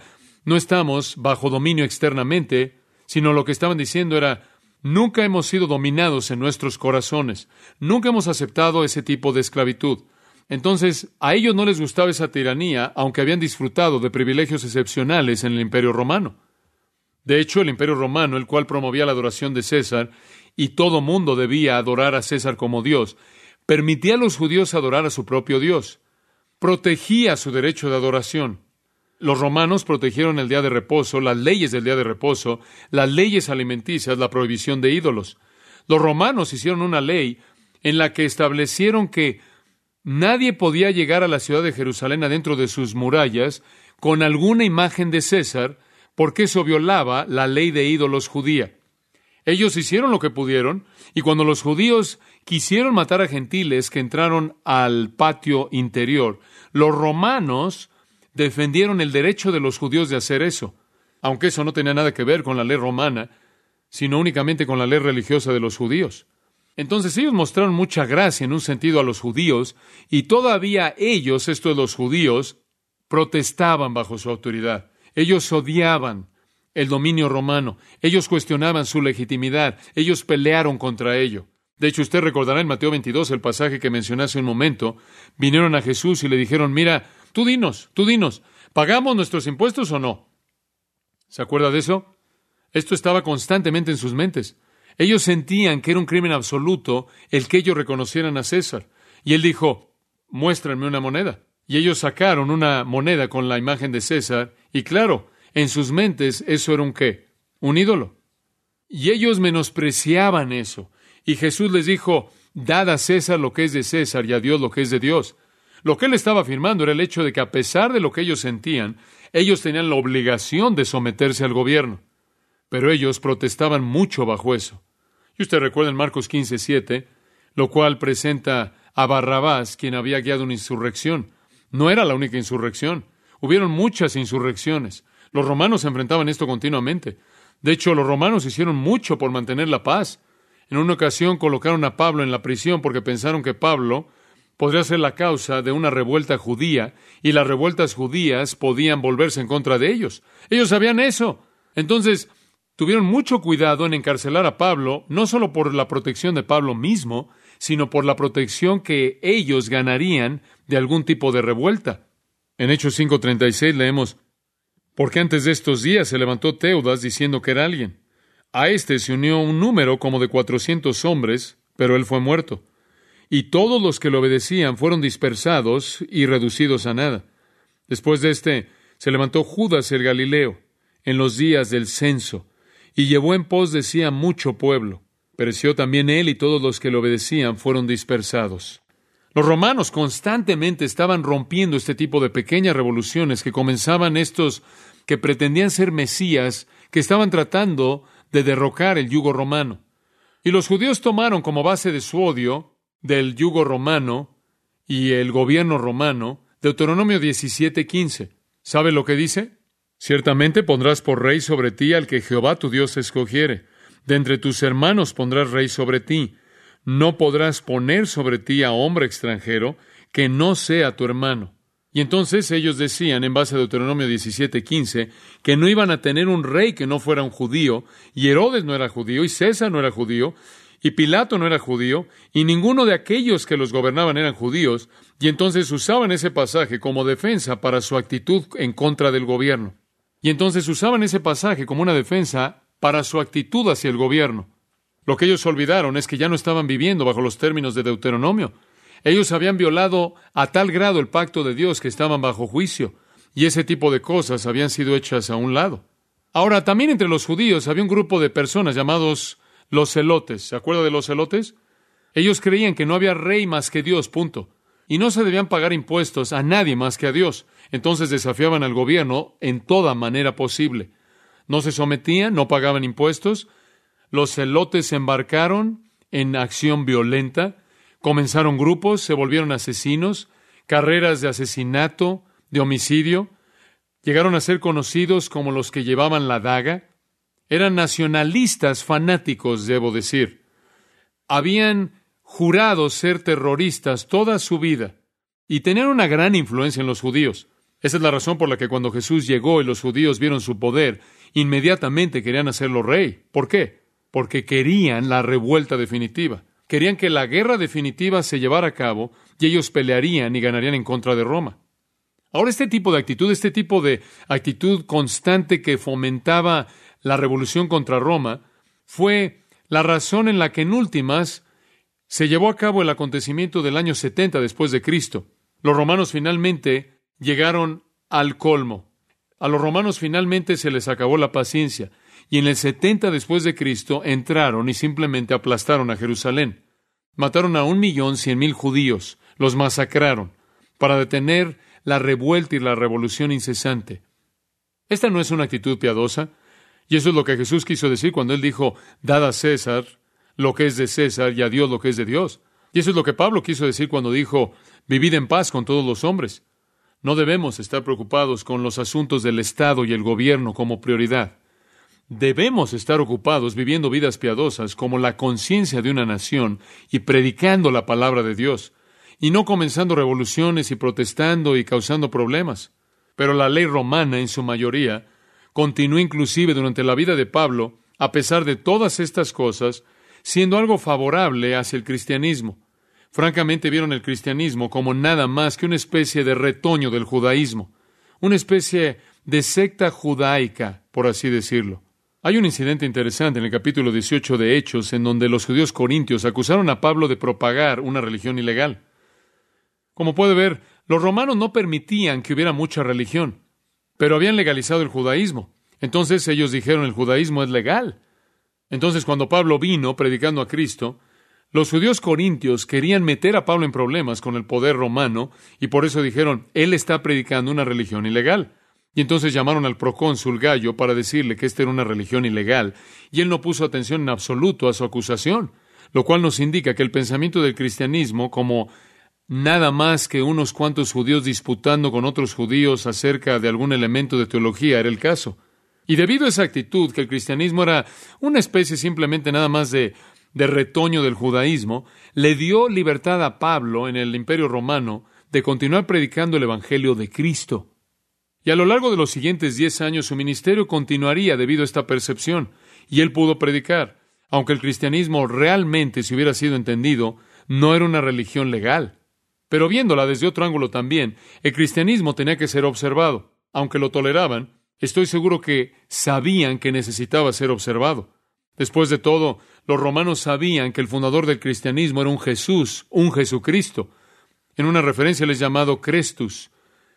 no estamos bajo dominio externamente, sino lo que estaban diciendo era, nunca hemos sido dominados en nuestros corazones, nunca hemos aceptado ese tipo de esclavitud. Entonces, a ellos no les gustaba esa tiranía, aunque habían disfrutado de privilegios excepcionales en el Imperio Romano. De hecho, el Imperio Romano, el cual promovía la adoración de César, y todo mundo debía adorar a César como Dios, permitía a los judíos adorar a su propio Dios, protegía su derecho de adoración. Los romanos protegieron el día de reposo, las leyes del día de reposo, las leyes alimenticias, la prohibición de ídolos. Los romanos hicieron una ley en la que establecieron que nadie podía llegar a la ciudad de Jerusalén adentro de sus murallas con alguna imagen de César, porque eso violaba la ley de ídolos judía. Ellos hicieron lo que pudieron, y cuando los judíos quisieron matar a gentiles que entraron al patio interior, los romanos defendieron el derecho de los judíos de hacer eso, aunque eso no tenía nada que ver con la ley romana, sino únicamente con la ley religiosa de los judíos. Entonces ellos mostraron mucha gracia en un sentido a los judíos, y todavía ellos, estos los judíos, protestaban bajo su autoridad. Ellos odiaban el dominio romano. Ellos cuestionaban su legitimidad. Ellos pelearon contra ello. De hecho, usted recordará en Mateo veintidós, el pasaje que mencioné hace un momento, vinieron a Jesús y le dijeron, mira, tú dinos, tú dinos, ¿pagamos nuestros impuestos o no? ¿Se acuerda de eso? Esto estaba constantemente en sus mentes. Ellos sentían que era un crimen absoluto el que ellos reconocieran a César. Y él dijo, muéstranme una moneda. Y ellos sacaron una moneda con la imagen de César, y claro, en sus mentes eso era un ¿qué? Un ídolo. Y ellos menospreciaban eso. Y Jesús les dijo, dad a César lo que es de César y a Dios lo que es de Dios. Lo que él estaba afirmando era el hecho de que a pesar de lo que ellos sentían, ellos tenían la obligación de someterse al gobierno. Pero ellos protestaban mucho bajo eso. Y usted recuerda en Marcos quince siete, lo cual presenta a Barrabás, quien había guiado una insurrección. No era la única insurrección. Hubieron muchas insurrecciones. Los romanos enfrentaban esto continuamente. De hecho, los romanos hicieron mucho por mantener la paz. En una ocasión colocaron a Pablo en la prisión porque pensaron que Pablo podría ser la causa de una revuelta judía, y las revueltas judías podían volverse en contra de ellos. Ellos sabían eso. Entonces, tuvieron mucho cuidado en encarcelar a Pablo, no solo por la protección de Pablo mismo, sino por la protección que ellos ganarían de algún tipo de revuelta. En Hechos cinco treinta y seis leemos, porque antes de estos días se levantó Teudas diciendo que era alguien. A este se unió un número como de cuatrocientos hombres, pero él fue muerto. Y todos los que le obedecían fueron dispersados y reducidos a nada. Después de este, se levantó Judas el Galileo, en los días del censo, y llevó en pos de sí a mucho pueblo. Pereció también él y todos los que le obedecían fueron dispersados. Los romanos constantemente estaban rompiendo este tipo de pequeñas revoluciones que comenzaban estos que pretendían ser mesías, que estaban tratando de derrocar el yugo romano. Y los judíos tomaron como base de su odio del yugo romano y el gobierno romano Deuteronomio diecisiete quince. ¿Sabe lo que dice? Ciertamente pondrás por rey sobre ti al que Jehová tu Dios escogiere. De entre tus hermanos pondrás rey sobre ti. No podrás poner sobre ti a hombre extranjero que no sea tu hermano. Y entonces ellos decían, en base a Deuteronomio diecisiete quince, que no iban a tener un rey que no fuera un judío, y Herodes no era judío, y César no era judío, y Pilato no era judío, y ninguno de aquellos que los gobernaban eran judíos, y entonces usaban ese pasaje como defensa para su actitud en contra del gobierno. Y entonces usaban ese pasaje como una defensa para su actitud hacia el gobierno. Lo que ellos olvidaron es que ya no estaban viviendo bajo los términos de Deuteronomio. Ellos habían violado a tal grado el pacto de Dios que estaban bajo juicio, y ese tipo de cosas habían sido hechas a un lado. Ahora, también entre los judíos había un grupo de personas llamados los celotes. ¿Se acuerda de los celotes? Ellos creían que no había rey más que Dios, punto. Y no se debían pagar impuestos a nadie más que a Dios. Entonces desafiaban al gobierno en toda manera posible. No se sometían, no pagaban impuestos. Los celotes se embarcaron en acción violenta. Comenzaron grupos, se volvieron asesinos, carreras de asesinato, de homicidio. Llegaron a ser conocidos como los que llevaban la daga. Eran nacionalistas fanáticos, debo decir. Habían jurado ser terroristas toda su vida y tenían una gran influencia en los judíos. Esa es la razón por la que cuando Jesús llegó y los judíos vieron su poder, inmediatamente querían hacerlo rey. ¿Por qué? Porque querían la revuelta definitiva. Querían que la guerra definitiva se llevara a cabo y ellos pelearían y ganarían en contra de Roma. Ahora, este tipo de actitud, este tipo de actitud constante que fomentaba la revolución contra Roma, fue la razón en la que en últimas se llevó a cabo el acontecimiento del año setenta después de Cristo. Los romanos finalmente llegaron al colmo. A los romanos finalmente se les acabó la paciencia, y en el setenta después de Cristo entraron y simplemente aplastaron a Jerusalén. Mataron a un millón cien mil judíos, los masacraron, para detener la revuelta y la revolución incesante. Esta no es una actitud piadosa, y eso es lo que Jesús quiso decir cuando Él dijo, dad a César lo que es de César y a Dios lo que es de Dios. Y eso es lo que Pablo quiso decir cuando dijo, vivid en paz con todos los hombres. No debemos estar preocupados con los asuntos del Estado y el gobierno como prioridad. Debemos estar ocupados viviendo vidas piadosas como la conciencia de una nación y predicando la palabra de Dios, y no comenzando revoluciones y protestando y causando problemas. Pero la ley romana, en su mayoría, continuó inclusive durante la vida de Pablo, a pesar de todas estas cosas, siendo algo favorable hacia el cristianismo. Francamente, vieron el cristianismo como nada más que una especie de retoño del judaísmo, una especie de secta judaica, por así decirlo. Hay un incidente interesante en el capítulo dieciocho de Hechos, en donde los judíos corintios acusaron a Pablo de propagar una religión ilegal. Como puede ver, los romanos no permitían que hubiera mucha religión, pero habían legalizado el judaísmo. Entonces ellos dijeron, el judaísmo es legal. Entonces, cuando Pablo vino predicando a Cristo, los judíos corintios querían meter a Pablo en problemas con el poder romano, y por eso dijeron, él está predicando una religión ilegal. Y entonces llamaron al procónsul Gallo para decirle que esta era una religión ilegal, y él no puso atención en absoluto a su acusación, lo cual nos indica que el pensamiento del cristianismo, como nada más que unos cuantos judíos disputando con otros judíos acerca de algún elemento de teología, era el caso. Y debido a esa actitud, que el cristianismo era una especie simplemente nada más de, de retoño del judaísmo, le dio libertad a Pablo en el Imperio Romano de continuar predicando el Evangelio de Cristo. Y a lo largo de los siguientes diez años su ministerio continuaría debido a esta percepción, y él pudo predicar, aunque el cristianismo realmente, si hubiera sido entendido, no era una religión legal. Pero viéndola desde otro ángulo también, el cristianismo tenía que ser observado. Aunque lo toleraban, estoy seguro que sabían que necesitaba ser observado. Después de todo, los romanos sabían que el fundador del cristianismo era un Jesús, un Jesucristo. En una referencia les llamado Crestus,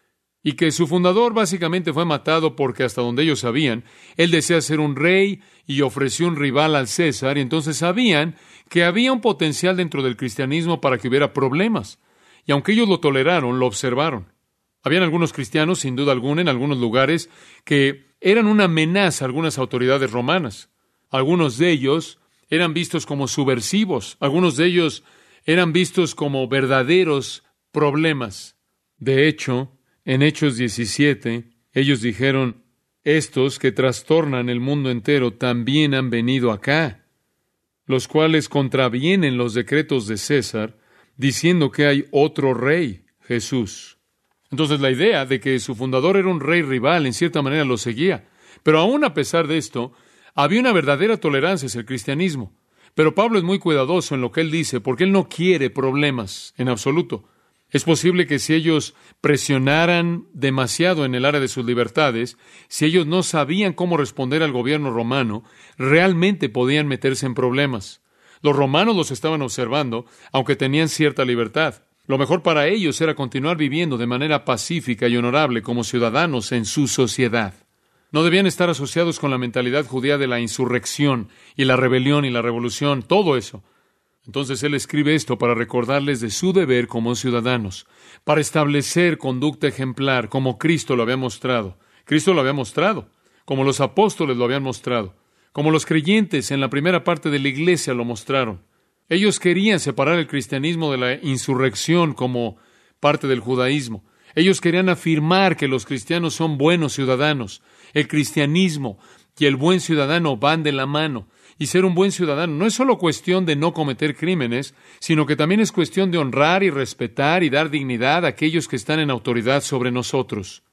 y que su fundador básicamente fue matado porque, hasta donde ellos sabían, él desea ser un rey y ofreció un rival al César, y entonces sabían que había un potencial dentro del cristianismo para que hubiera problemas. Y aunque ellos lo toleraron, lo observaron. Habían algunos cristianos, sin duda alguna, en algunos lugares, que eran una amenaza a algunas autoridades romanas. Algunos de ellos eran vistos como subversivos. Algunos de ellos eran vistos como verdaderos problemas. De hecho, en Hechos diecisiete, ellos dijeron, estos que trastornan el mundo entero también han venido acá, los cuales contravienen los decretos de César, diciendo que hay otro rey, Jesús. Entonces la idea de que su fundador era un rey rival en cierta manera lo seguía. Pero aún a pesar de esto, había una verdadera tolerancia hacia el cristianismo. Pero Pablo es muy cuidadoso en lo que él dice, porque él no quiere problemas en absoluto. Es posible que si ellos presionaran demasiado en el área de sus libertades, si ellos no sabían cómo responder al gobierno romano, realmente podían meterse en problemas. Los romanos los estaban observando, aunque tenían cierta libertad. Lo mejor para ellos era continuar viviendo de manera pacífica y honorable como ciudadanos en su sociedad. No debían estar asociados con la mentalidad judía de la insurrección y la rebelión y la revolución, todo eso. Entonces él escribe esto para recordarles de su deber como ciudadanos, para establecer conducta ejemplar como Cristo lo había mostrado. Cristo lo había mostrado, como los apóstoles lo habían mostrado, como los creyentes en la primera parte de la iglesia lo mostraron. Ellos querían separar el cristianismo de la insurrección como parte del judaísmo. Ellos querían afirmar que los cristianos son buenos ciudadanos. El cristianismo y el buen ciudadano van de la mano. Y ser un buen ciudadano no es solo cuestión de no cometer crímenes, sino que también es cuestión de honrar y respetar y dar dignidad a aquellos que están en autoridad sobre nosotros.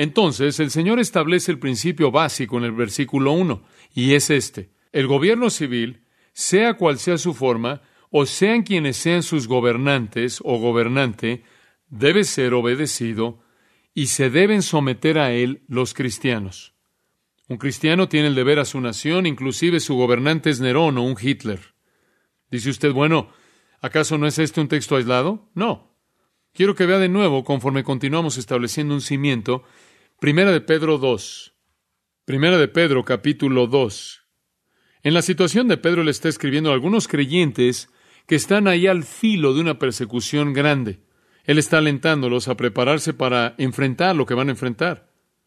Entonces, el Señor establece el principio básico en el versículo uno, y es este: el gobierno civil, sea cual sea su forma, o sean quienes sean sus gobernantes o gobernante, debe ser obedecido y se deben someter a él los cristianos. Un cristiano tiene el deber a su nación, inclusive su gobernante es Nerón o un Hitler. Dice usted, bueno, ¿acaso no es este un texto aislado? No. Quiero que vea de nuevo, conforme continuamos estableciendo un cimiento, Primera de Pedro dos. Primera de Pedro, capítulo dos. En la situación de Pedro, le está escribiendo a algunos creyentes que están ahí al filo de una persecución grande. Él está alentándolos a prepararse para enfrentar lo que van a enfrentar.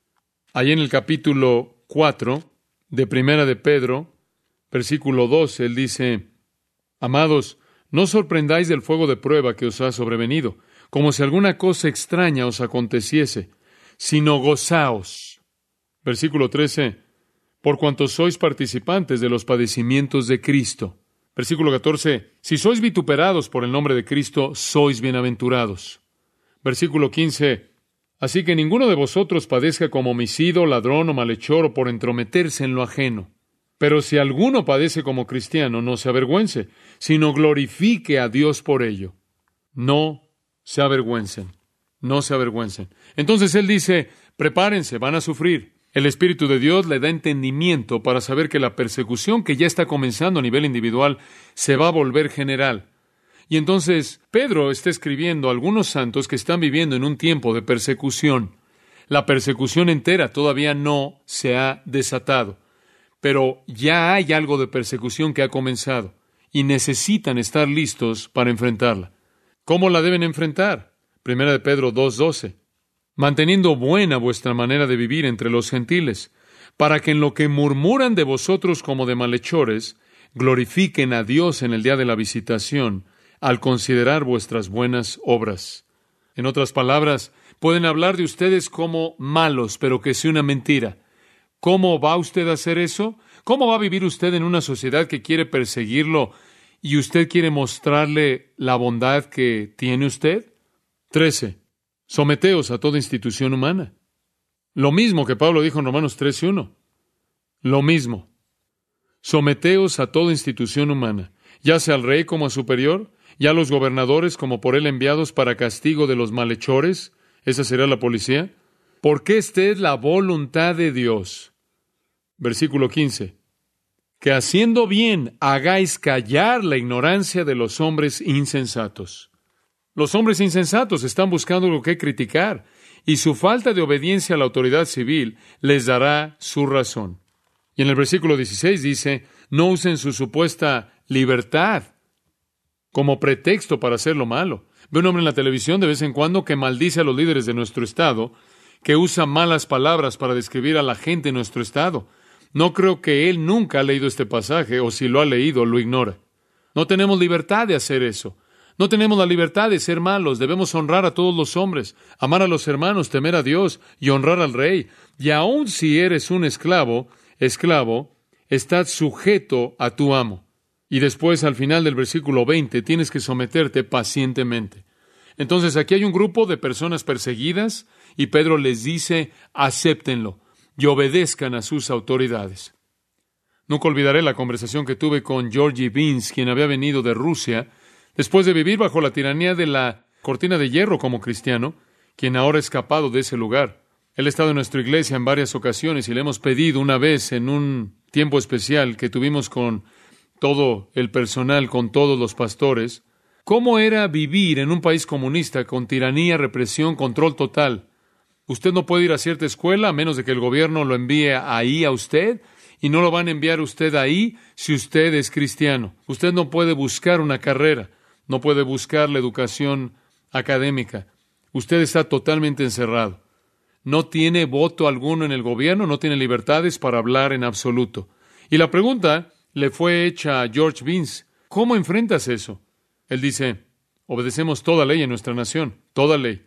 Ahí en el capítulo cuatro de Primera de Pedro, versículo doce, él dice: Amados, no os sorprendáis del fuego de prueba que os ha sobrevenido, como si alguna cosa extraña os aconteciese, sino gozaos. Versículo trece, por cuanto sois participantes de los padecimientos de Cristo. Versículo catorce, si sois vituperados por el nombre de Cristo, sois bienaventurados. Versículo quince, así que ninguno de vosotros padezca como homicida, ladrón o malhechor o por entrometerse en lo ajeno. Pero si alguno padece como cristiano, no se avergüence, sino glorifique a Dios por ello. No se avergüencen, no se avergüencen. Entonces él dice, prepárense, van a sufrir. El Espíritu de Dios le da entendimiento para saber que la persecución que ya está comenzando a nivel individual se va a volver general. Y entonces Pedro está escribiendo a algunos santos que están viviendo en un tiempo de persecución. La persecución entera todavía no se ha desatado, pero ya hay algo de persecución que ha comenzado y necesitan estar listos para enfrentarla. ¿Cómo la deben enfrentar? Primera de Pedro dos doce. Manteniendo buena vuestra manera de vivir entre los gentiles, para que en lo que murmuran de vosotros como de malhechores, glorifiquen a Dios en el día de la visitación, al considerar vuestras buenas obras. En otras palabras, pueden hablar de ustedes como malos, pero que sea una mentira. ¿Cómo va usted a hacer eso? ¿Cómo va a vivir usted en una sociedad que quiere perseguirlo y usted quiere mostrarle la bondad que tiene usted? trece. Someteos a toda institución humana. Lo mismo que Pablo dijo en Romanos trece uno. Lo mismo. Someteos a toda institución humana, ya sea al rey como a superior, ya a los gobernadores como por él enviados para castigo de los malhechores. Esa será la policía. Porque esta es la voluntad de Dios. Versículo quince. Que haciendo bien hagáis callar la ignorancia de los hombres insensatos. Los hombres insensatos están buscando lo que criticar, y su falta de obediencia a la autoridad civil les dará su razón. Y en el versículo dieciséis dice, no usen su supuesta libertad como pretexto para hacer lo malo. Ve un hombre en la televisión de vez en cuando que maldice a los líderes de nuestro estado, que usa malas palabras para describir a la gente en nuestro estado. No creo que él nunca ha leído este pasaje, o si lo ha leído, lo ignora. No tenemos libertad de hacer eso. No tenemos la libertad de ser malos. Debemos honrar a todos los hombres, amar a los hermanos, temer a Dios y honrar al rey. Y aun si eres un esclavo, esclavo, estás sujeto a tu amo. Y después, al final del versículo veinte, tienes que someterte pacientemente. Entonces, aquí hay un grupo de personas perseguidas y Pedro les dice, acéptenlo y obedezcan a sus autoridades. Nunca olvidaré la conversación que tuve con Georgi Vince, quien había venido de Rusia, después de vivir bajo la tiranía de la cortina de hierro como cristiano, quien ahora ha escapado de ese lugar. Él ha estado en nuestra iglesia en varias ocasiones y le hemos pedido una vez en un tiempo especial que tuvimos con todo el personal, con todos los pastores, cómo era vivir en un país comunista con tiranía, represión, control total. Usted no puede ir a cierta escuela a menos de que el gobierno lo envíe ahí a usted, y no lo van a enviar usted ahí si usted es cristiano. Usted no puede buscar una carrera. No puede buscar la educación académica. Usted está totalmente encerrado. No tiene voto alguno en el gobierno, no tiene libertades para hablar en absoluto. Y la pregunta le fue hecha a George Vince. ¿Cómo enfrentas eso? Él dice, obedecemos toda ley en nuestra nación, toda ley.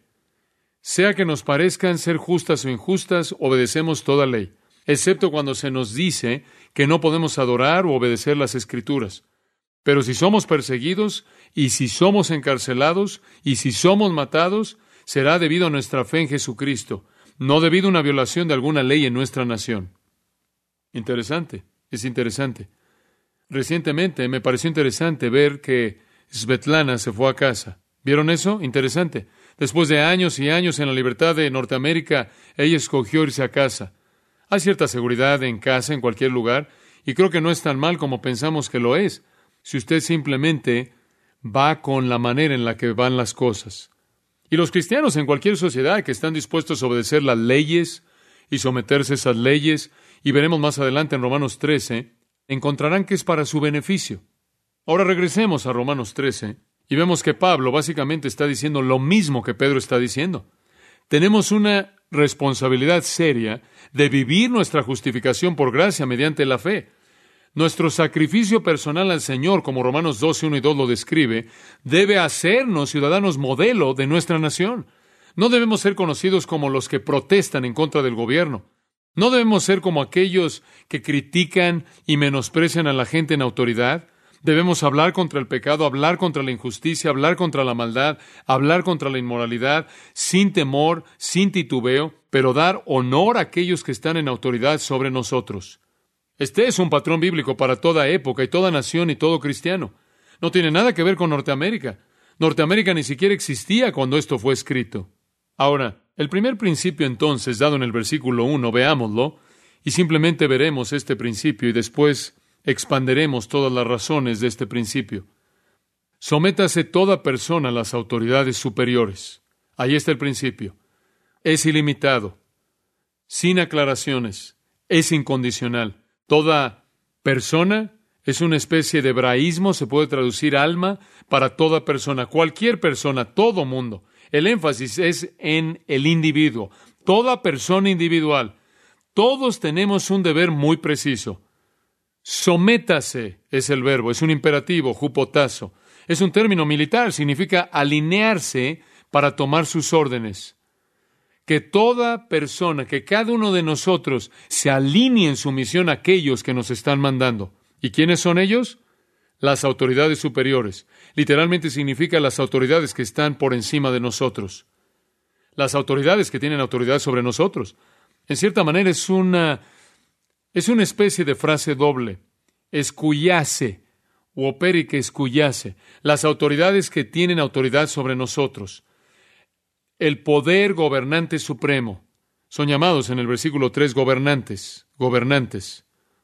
Sea que nos parezcan ser justas o injustas, obedecemos toda ley, excepto cuando se nos dice que no podemos adorar o obedecer las Escrituras. Pero si somos perseguidos, y si somos encarcelados, y si somos matados, será debido a nuestra fe en Jesucristo. no debido a una violación de alguna ley en nuestra nación. Interesante, es interesante. Recientemente me pareció interesante ver que Svetlana se fue a casa. ¿Vieron eso? Interesante. Después de años y años en la libertad de Norteamérica, ella escogió irse a casa. Hay cierta seguridad en casa, en cualquier lugar, y creo que no es tan mal como pensamos que lo es, si usted simplemente va con la manera en la que van las cosas. Y los cristianos en cualquier sociedad que están dispuestos a obedecer las leyes y someterse a esas leyes, y veremos más adelante en Romanos trece, encontrarán que es para su beneficio. Ahora regresemos a Romanos trece y vemos que Pablo básicamente está diciendo lo mismo que Pedro está diciendo. Tenemos una responsabilidad seria de vivir nuestra justificación por gracia mediante la fe. Nuestro sacrificio personal al Señor, como Romanos doce, uno y dos lo describe, debe hacernos ciudadanos modelo de nuestra nación. No debemos ser conocidos como los que protestan en contra del gobierno. No debemos ser como aquellos que critican y menosprecian a la gente en autoridad. Debemos hablar contra el pecado, hablar contra la injusticia, hablar contra la maldad, hablar contra la inmoralidad, sin temor, sin titubeo, pero dar honor a aquellos que están en autoridad sobre nosotros. Este es un patrón bíblico para toda época y toda nación y todo cristiano. No tiene nada que ver con Norteamérica. Norteamérica ni siquiera existía cuando esto fue escrito. Ahora, el primer principio entonces, dado en el versículo uno, veámoslo, y simplemente veremos este principio y después expanderemos todas las razones de este principio. Sométase toda persona a las autoridades superiores. Ahí está el principio. Es ilimitado, sin aclaraciones, es incondicional. Toda persona es una especie de hebraísmo, se puede traducir alma, para toda persona, cualquier persona, todo mundo. El énfasis es en el individuo, toda persona individual. Todos tenemos un deber muy preciso. Sométase es el verbo, es un imperativo, hupotazo. Es un término militar, significa alinearse para tomar sus órdenes. Que toda persona, que cada uno de nosotros se alinee en su misión a aquellos que nos están mandando. ¿Y quiénes son ellos? Las autoridades superiores. Literalmente significa las autoridades que están por encima de nosotros. Las autoridades que tienen autoridad sobre nosotros. En cierta manera es una... Es una especie de frase doble. Escuyase, o operi que escuyase. Las autoridades que tienen autoridad sobre nosotros. El poder gobernante supremo. Son llamados en el versículo tres gobernantes. Gobernantes.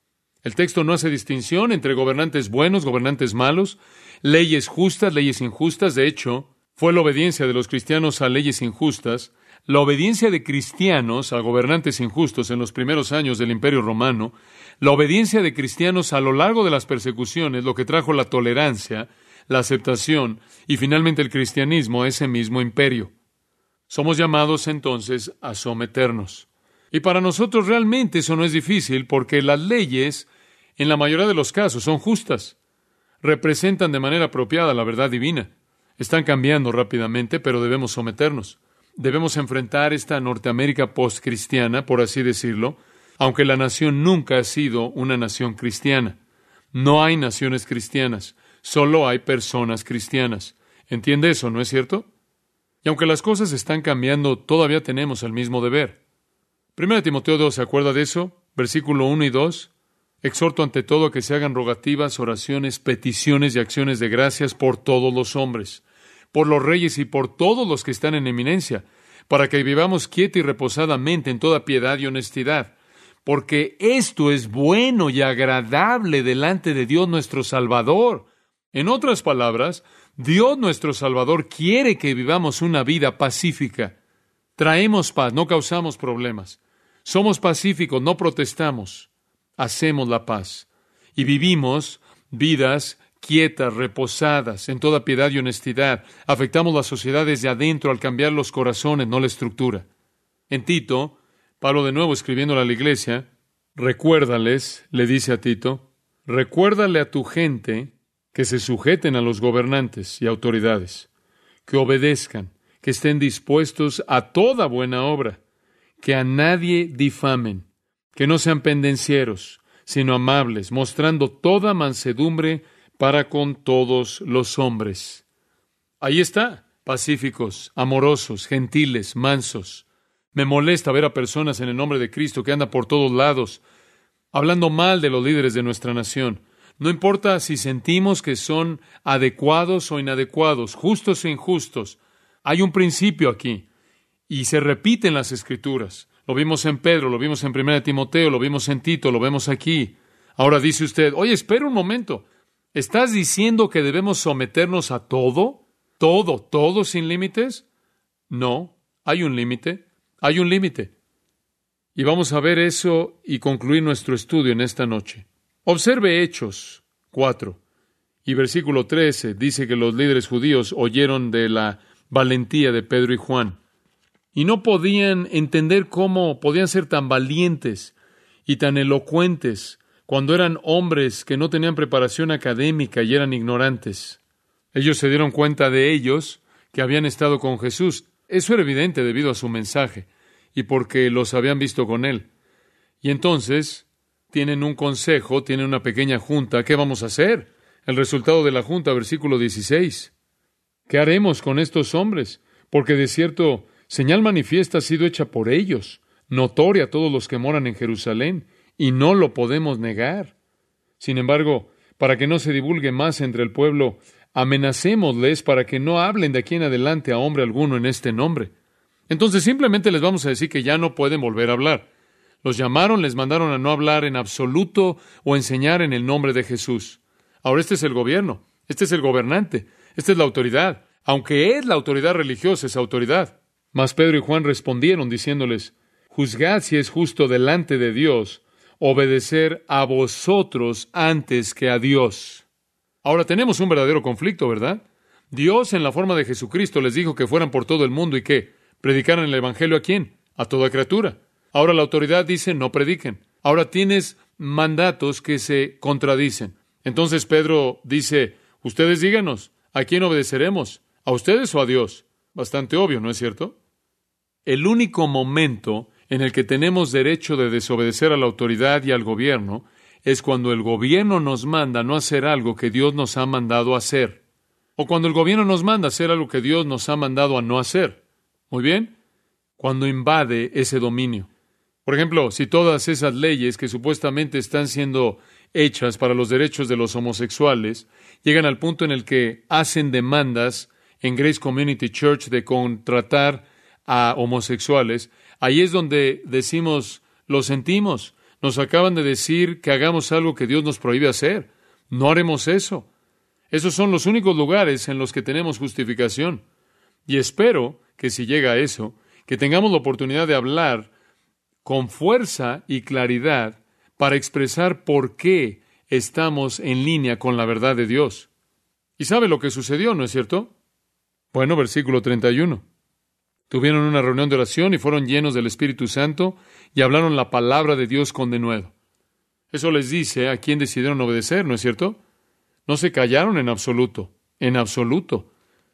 El texto no hace distinción entre gobernantes buenos, gobernantes malos, leyes justas, leyes injustas. De hecho, fue la obediencia de los cristianos a leyes injustas, la obediencia de cristianos a gobernantes injustos en los primeros años del Imperio Romano, la obediencia de cristianos a lo largo de las persecuciones, lo que trajo la tolerancia, la aceptación y finalmente el cristianismo a ese mismo imperio. Somos llamados entonces a someternos. Y para nosotros realmente eso no es difícil porque las leyes, en la mayoría de los casos, son justas. Representan de manera apropiada la verdad divina. Están cambiando rápidamente, pero debemos someternos. Debemos enfrentar esta Norteamérica postcristiana, por así decirlo, aunque la nación nunca ha sido una nación cristiana. No hay naciones cristianas, solo hay personas cristianas. ¿Entiende eso, no es cierto? Y aunque las cosas están cambiando, todavía tenemos el mismo deber. Primera Timoteo dos, ¿se acuerda de eso? Versículo uno y dos. Exhorto ante todo a que se hagan rogativas, oraciones, peticiones y acciones de gracias por todos los hombres, por los reyes y por todos los que están en eminencia, para que vivamos quieta y reposadamente en toda piedad y honestidad, porque esto es bueno y agradable delante de Dios nuestro Salvador. En otras palabras, Dios nuestro Salvador quiere que vivamos una vida pacífica. Traemos paz, no causamos problemas. Somos pacíficos, no protestamos. Hacemos la paz. Y vivimos vidas quietas, reposadas, en toda piedad y honestidad. Afectamos la sociedad desde adentro al cambiar los corazones, no la estructura. En Tito, Pablo de nuevo escribiéndole a la iglesia, recuérdales, le dice a Tito, recuérdale a tu gente que se sujeten a los gobernantes y autoridades, que obedezcan, que estén dispuestos a toda buena obra, que a nadie difamen, que no sean pendencieros, sino amables, mostrando toda mansedumbre para con todos los hombres. Ahí está, pacíficos, amorosos, gentiles, mansos, Me molesta ver a personas en el nombre de Cristo que andan por todos lados, hablando mal de los líderes de nuestra nación. No importa si sentimos que son adecuados o inadecuados, justos o injustos. Hay un principio aquí, y se repite en las Escrituras. Lo vimos en Pedro, lo vimos en Primera de Timoteo, lo vimos en Tito, lo vemos aquí. Ahora dice usted, oye, espera un momento. ¿Estás diciendo que debemos someternos a todo? ¿Todo, todo sin límites? No, hay un límite, hay un límite. Y vamos a ver eso y concluir nuestro estudio en esta noche. Observe Hechos cuatro y versículo trece. Dice que los líderes judíos oyeron de la valentía de Pedro y Juan y no podían entender cómo podían ser tan valientes y tan elocuentes cuando eran hombres que no tenían preparación académica y eran ignorantes. Ellos se dieron cuenta de ellos que habían estado con Jesús. Eso era evidente debido a su mensaje y porque los habían visto con él. Y entonces tienen un consejo, tienen una pequeña junta. ¿Qué vamos a hacer? El resultado de la junta, versículo dieciséis. ¿Qué haremos con estos hombres? Porque de cierto, señal manifiesta ha sido hecha por ellos, notoria a todos los que moran en Jerusalén, y no lo podemos negar. Sin embargo, para que no se divulgue más entre el pueblo, amenacémosles para que no hablen de aquí en adelante a hombre alguno en este nombre. Entonces simplemente les vamos a decir que ya no pueden volver a hablar. Los llamaron, les mandaron a no hablar en absoluto o enseñar en el nombre de Jesús. Ahora este es el gobierno, este es el gobernante, esta es la autoridad. Aunque es la autoridad religiosa, es autoridad. Mas Pedro y Juan respondieron diciéndoles, juzgad si es justo delante de Dios obedecer a vosotros antes que a Dios. Ahora tenemos un verdadero conflicto, ¿verdad? Dios en la forma de Jesucristo les dijo que fueran por todo el mundo y que predicaran el Evangelio ¿a quién? A toda criatura. Ahora la autoridad dice no prediquen. Ahora tienes mandatos que se contradicen. Entonces Pedro dice, ustedes díganos, ¿a quién obedeceremos? ¿A ustedes o a Dios? Bastante obvio, ¿no es cierto? El único momento en el que tenemos derecho de desobedecer a la autoridad y al gobierno es cuando el gobierno nos manda no hacer algo que Dios nos ha mandado hacer, o cuando el gobierno nos manda hacer algo que Dios nos ha mandado a no hacer. Muy bien, cuando invade ese dominio. Por ejemplo, si todas esas leyes que supuestamente están siendo hechas para los derechos de los homosexuales llegan al punto en el que hacen demandas en Grace Community Church de contratar a homosexuales, ahí es donde decimos, lo sentimos, nos acaban de decir que hagamos algo que Dios nos prohíbe hacer. No haremos eso. Esos son los únicos lugares en los que tenemos justificación. Y espero que si llega a eso, que tengamos la oportunidad de hablar con fuerza y claridad para expresar por qué estamos en línea con la verdad de Dios. ¿Y sabe lo que sucedió, no es cierto? Bueno, versículo treinta y uno. Tuvieron una reunión de oración y fueron llenos del Espíritu Santo y hablaron la palabra de Dios con denuedo. Eso les dice a quién decidieron obedecer, ¿no es cierto? No se callaron en absoluto, en absoluto.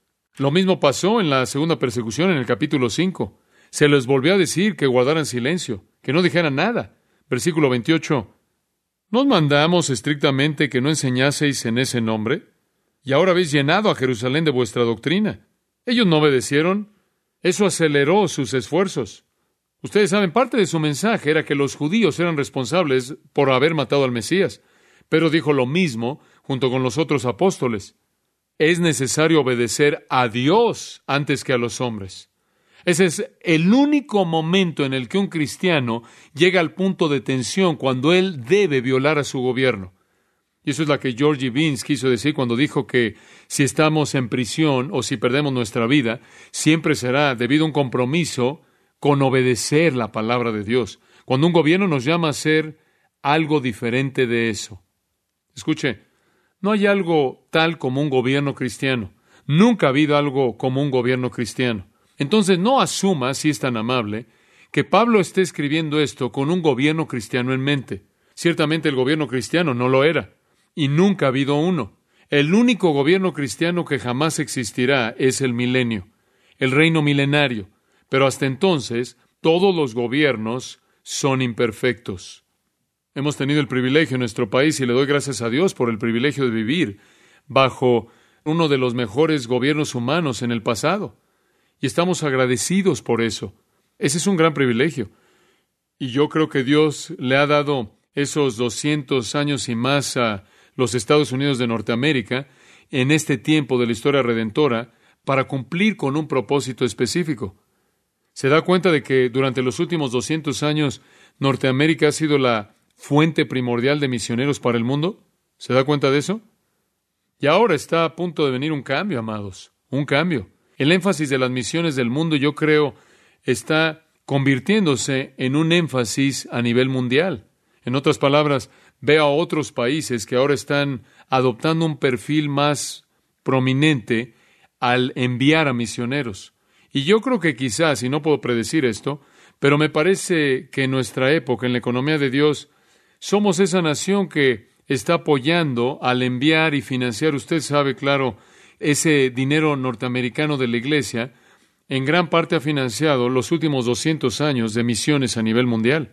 Lo mismo pasó en la segunda persecución en el capítulo cinco. Se les volvió a decir que guardaran silencio, que no dijeran nada. Versículo veintiocho. ¿Nos mandamos estrictamente que no enseñaseis en ese nombre? Y ahora habéis llenado a Jerusalén de vuestra doctrina. Ellos no obedecieron. Eso aceleró sus esfuerzos. Ustedes saben, parte de su mensaje era que los judíos eran responsables por haber matado al Mesías. Pero dijo lo mismo junto con los otros apóstoles. Es necesario obedecer a Dios antes que a los hombres. Ese es el único momento en el que un cristiano llega al punto de tensión cuando él debe violar a su gobierno. Y eso es lo que George Vince quiso decir cuando dijo que si estamos en prisión o si perdemos nuestra vida, siempre será debido a un compromiso con obedecer la palabra de Dios. Cuando un gobierno nos llama a hacer algo diferente de eso. Escuche, no hay algo tal como un gobierno cristiano. Nunca ha habido algo como un gobierno cristiano. Entonces no asuma, si es tan amable, que Pablo esté escribiendo esto con un gobierno cristiano en mente. Ciertamente el gobierno cristiano no lo era. Y nunca ha habido uno. El único gobierno cristiano que jamás existirá es el milenio, el reino milenario. Pero hasta entonces, todos los gobiernos son imperfectos. Hemos tenido el privilegio en nuestro país, y le doy gracias a Dios por el privilegio de vivir bajo uno de los mejores gobiernos humanos en el pasado. Y estamos agradecidos por eso. Ese es un gran privilegio. Y yo creo que Dios le ha dado esos doscientos años y más a los Estados Unidos de Norteamérica en este tiempo de la historia redentora para cumplir con un propósito específico. ¿Se da cuenta de que durante los últimos doscientos años Norteamérica ha sido la fuente primordial de misioneros para el mundo? ¿Se da cuenta de eso? Y ahora está a punto de venir un cambio, amados, un cambio. El énfasis de las misiones del mundo, yo creo, está convirtiéndose en un énfasis a nivel mundial. En otras palabras, ve a otros países que ahora están adoptando un perfil más prominente al enviar a misioneros. Y yo creo que quizás, y no puedo predecir esto, pero me parece que en nuestra época, en la economía de Dios, somos esa nación que está apoyando al enviar y financiar, usted sabe, claro, ese dinero norteamericano de la iglesia, en gran parte ha financiado los últimos doscientos años de misiones a nivel mundial.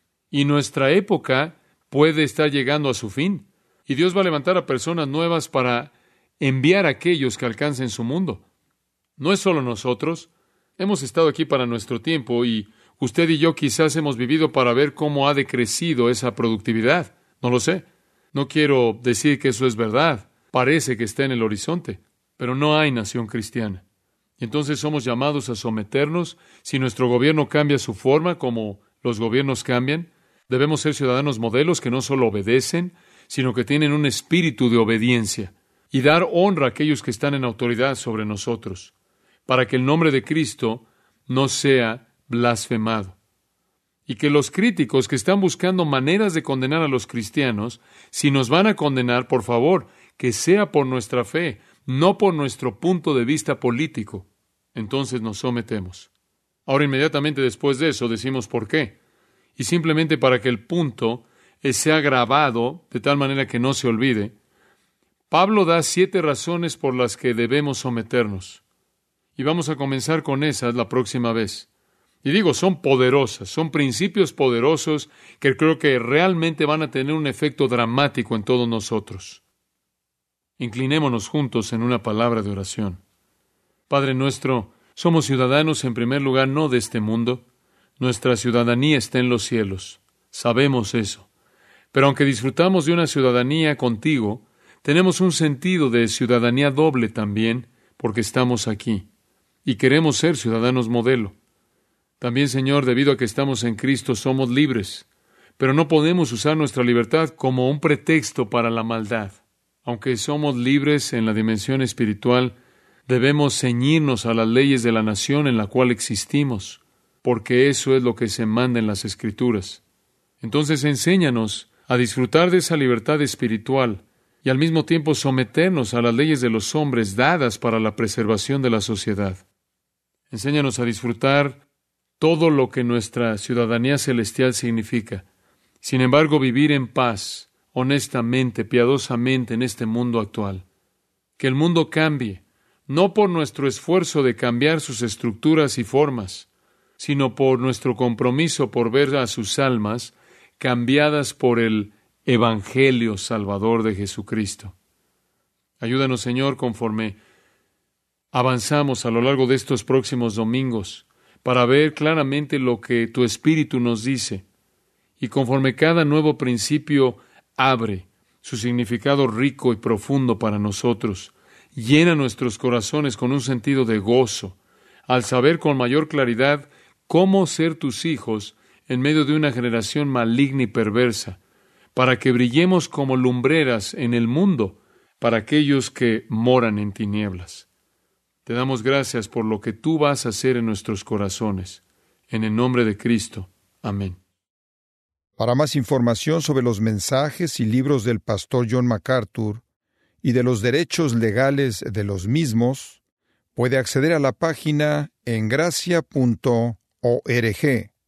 Y nuestra época puede estar llegando a su fin. Y Dios va a levantar a personas nuevas para enviar a aquellos que alcancen su mundo. No es solo nosotros. Hemos estado aquí para nuestro tiempo y usted y yo quizás hemos vivido para ver cómo ha decrecido esa productividad. No lo sé. No quiero decir que eso es verdad. Parece que está en el horizonte. Pero no hay nación cristiana. Y entonces somos llamados a someternos. Si nuestro gobierno cambia su forma, como los gobiernos cambian, debemos ser ciudadanos modelos que no solo obedecen, sino que tienen un espíritu de obediencia y dar honra a aquellos que están en autoridad sobre nosotros, para que el nombre de Cristo no sea blasfemado. Y que los críticos que están buscando maneras de condenar a los cristianos, si nos van a condenar, por favor, que sea por nuestra fe, no por nuestro punto de vista político. Entonces nos sometemos. Ahora, inmediatamente después de eso, decimos por qué. Y simplemente para que el punto sea grabado de tal manera que no se olvide, Pablo da siete razones por las que debemos someternos. Y vamos a comenzar con esas la próxima vez. Y digo, son poderosas, son principios poderosos que creo que realmente van a tener un efecto dramático en todos nosotros. Inclinémonos juntos en una palabra de oración. Padre nuestro, somos ciudadanos en primer lugar no de este mundo. Nuestra ciudadanía está en los cielos. Sabemos eso. Pero aunque disfrutamos de una ciudadanía contigo, tenemos un sentido de ciudadanía doble también, porque estamos aquí. Y queremos ser ciudadanos modelo. También, Señor, debido a que estamos en Cristo, somos libres. Pero no podemos usar nuestra libertad como un pretexto para la maldad. Aunque somos libres en la dimensión espiritual, debemos ceñirnos a las leyes de la nación en la cual existimos, porque eso es lo que se manda en las Escrituras. Entonces, enséñanos a disfrutar de esa libertad espiritual y al mismo tiempo someternos a las leyes de los hombres dadas para la preservación de la sociedad. Enséñanos a disfrutar todo lo que nuestra ciudadanía celestial significa. Sin embargo, vivir en paz, honestamente, piadosamente en este mundo actual. Que el mundo cambie, no por nuestro esfuerzo de cambiar sus estructuras y formas, sino por nuestro compromiso por ver a sus almas cambiadas por el Evangelio Salvador de Jesucristo. Ayúdanos, Señor, conforme avanzamos a lo largo de estos próximos domingos, para ver claramente lo que tu Espíritu nos dice, y conforme cada nuevo principio abre su significado rico y profundo para nosotros, llena nuestros corazones con un sentido de gozo, al saber con mayor claridad cómo ser tus hijos en medio de una generación maligna y perversa, para que brillemos como lumbreras en el mundo para aquellos que moran en tinieblas. Te damos gracias por lo que tú vas a hacer en nuestros corazones. En el nombre de Cristo. Amén. Para más información sobre los mensajes y libros del pastor John MacArthur y de los derechos legales de los mismos, puede acceder a la página en gracia punto org.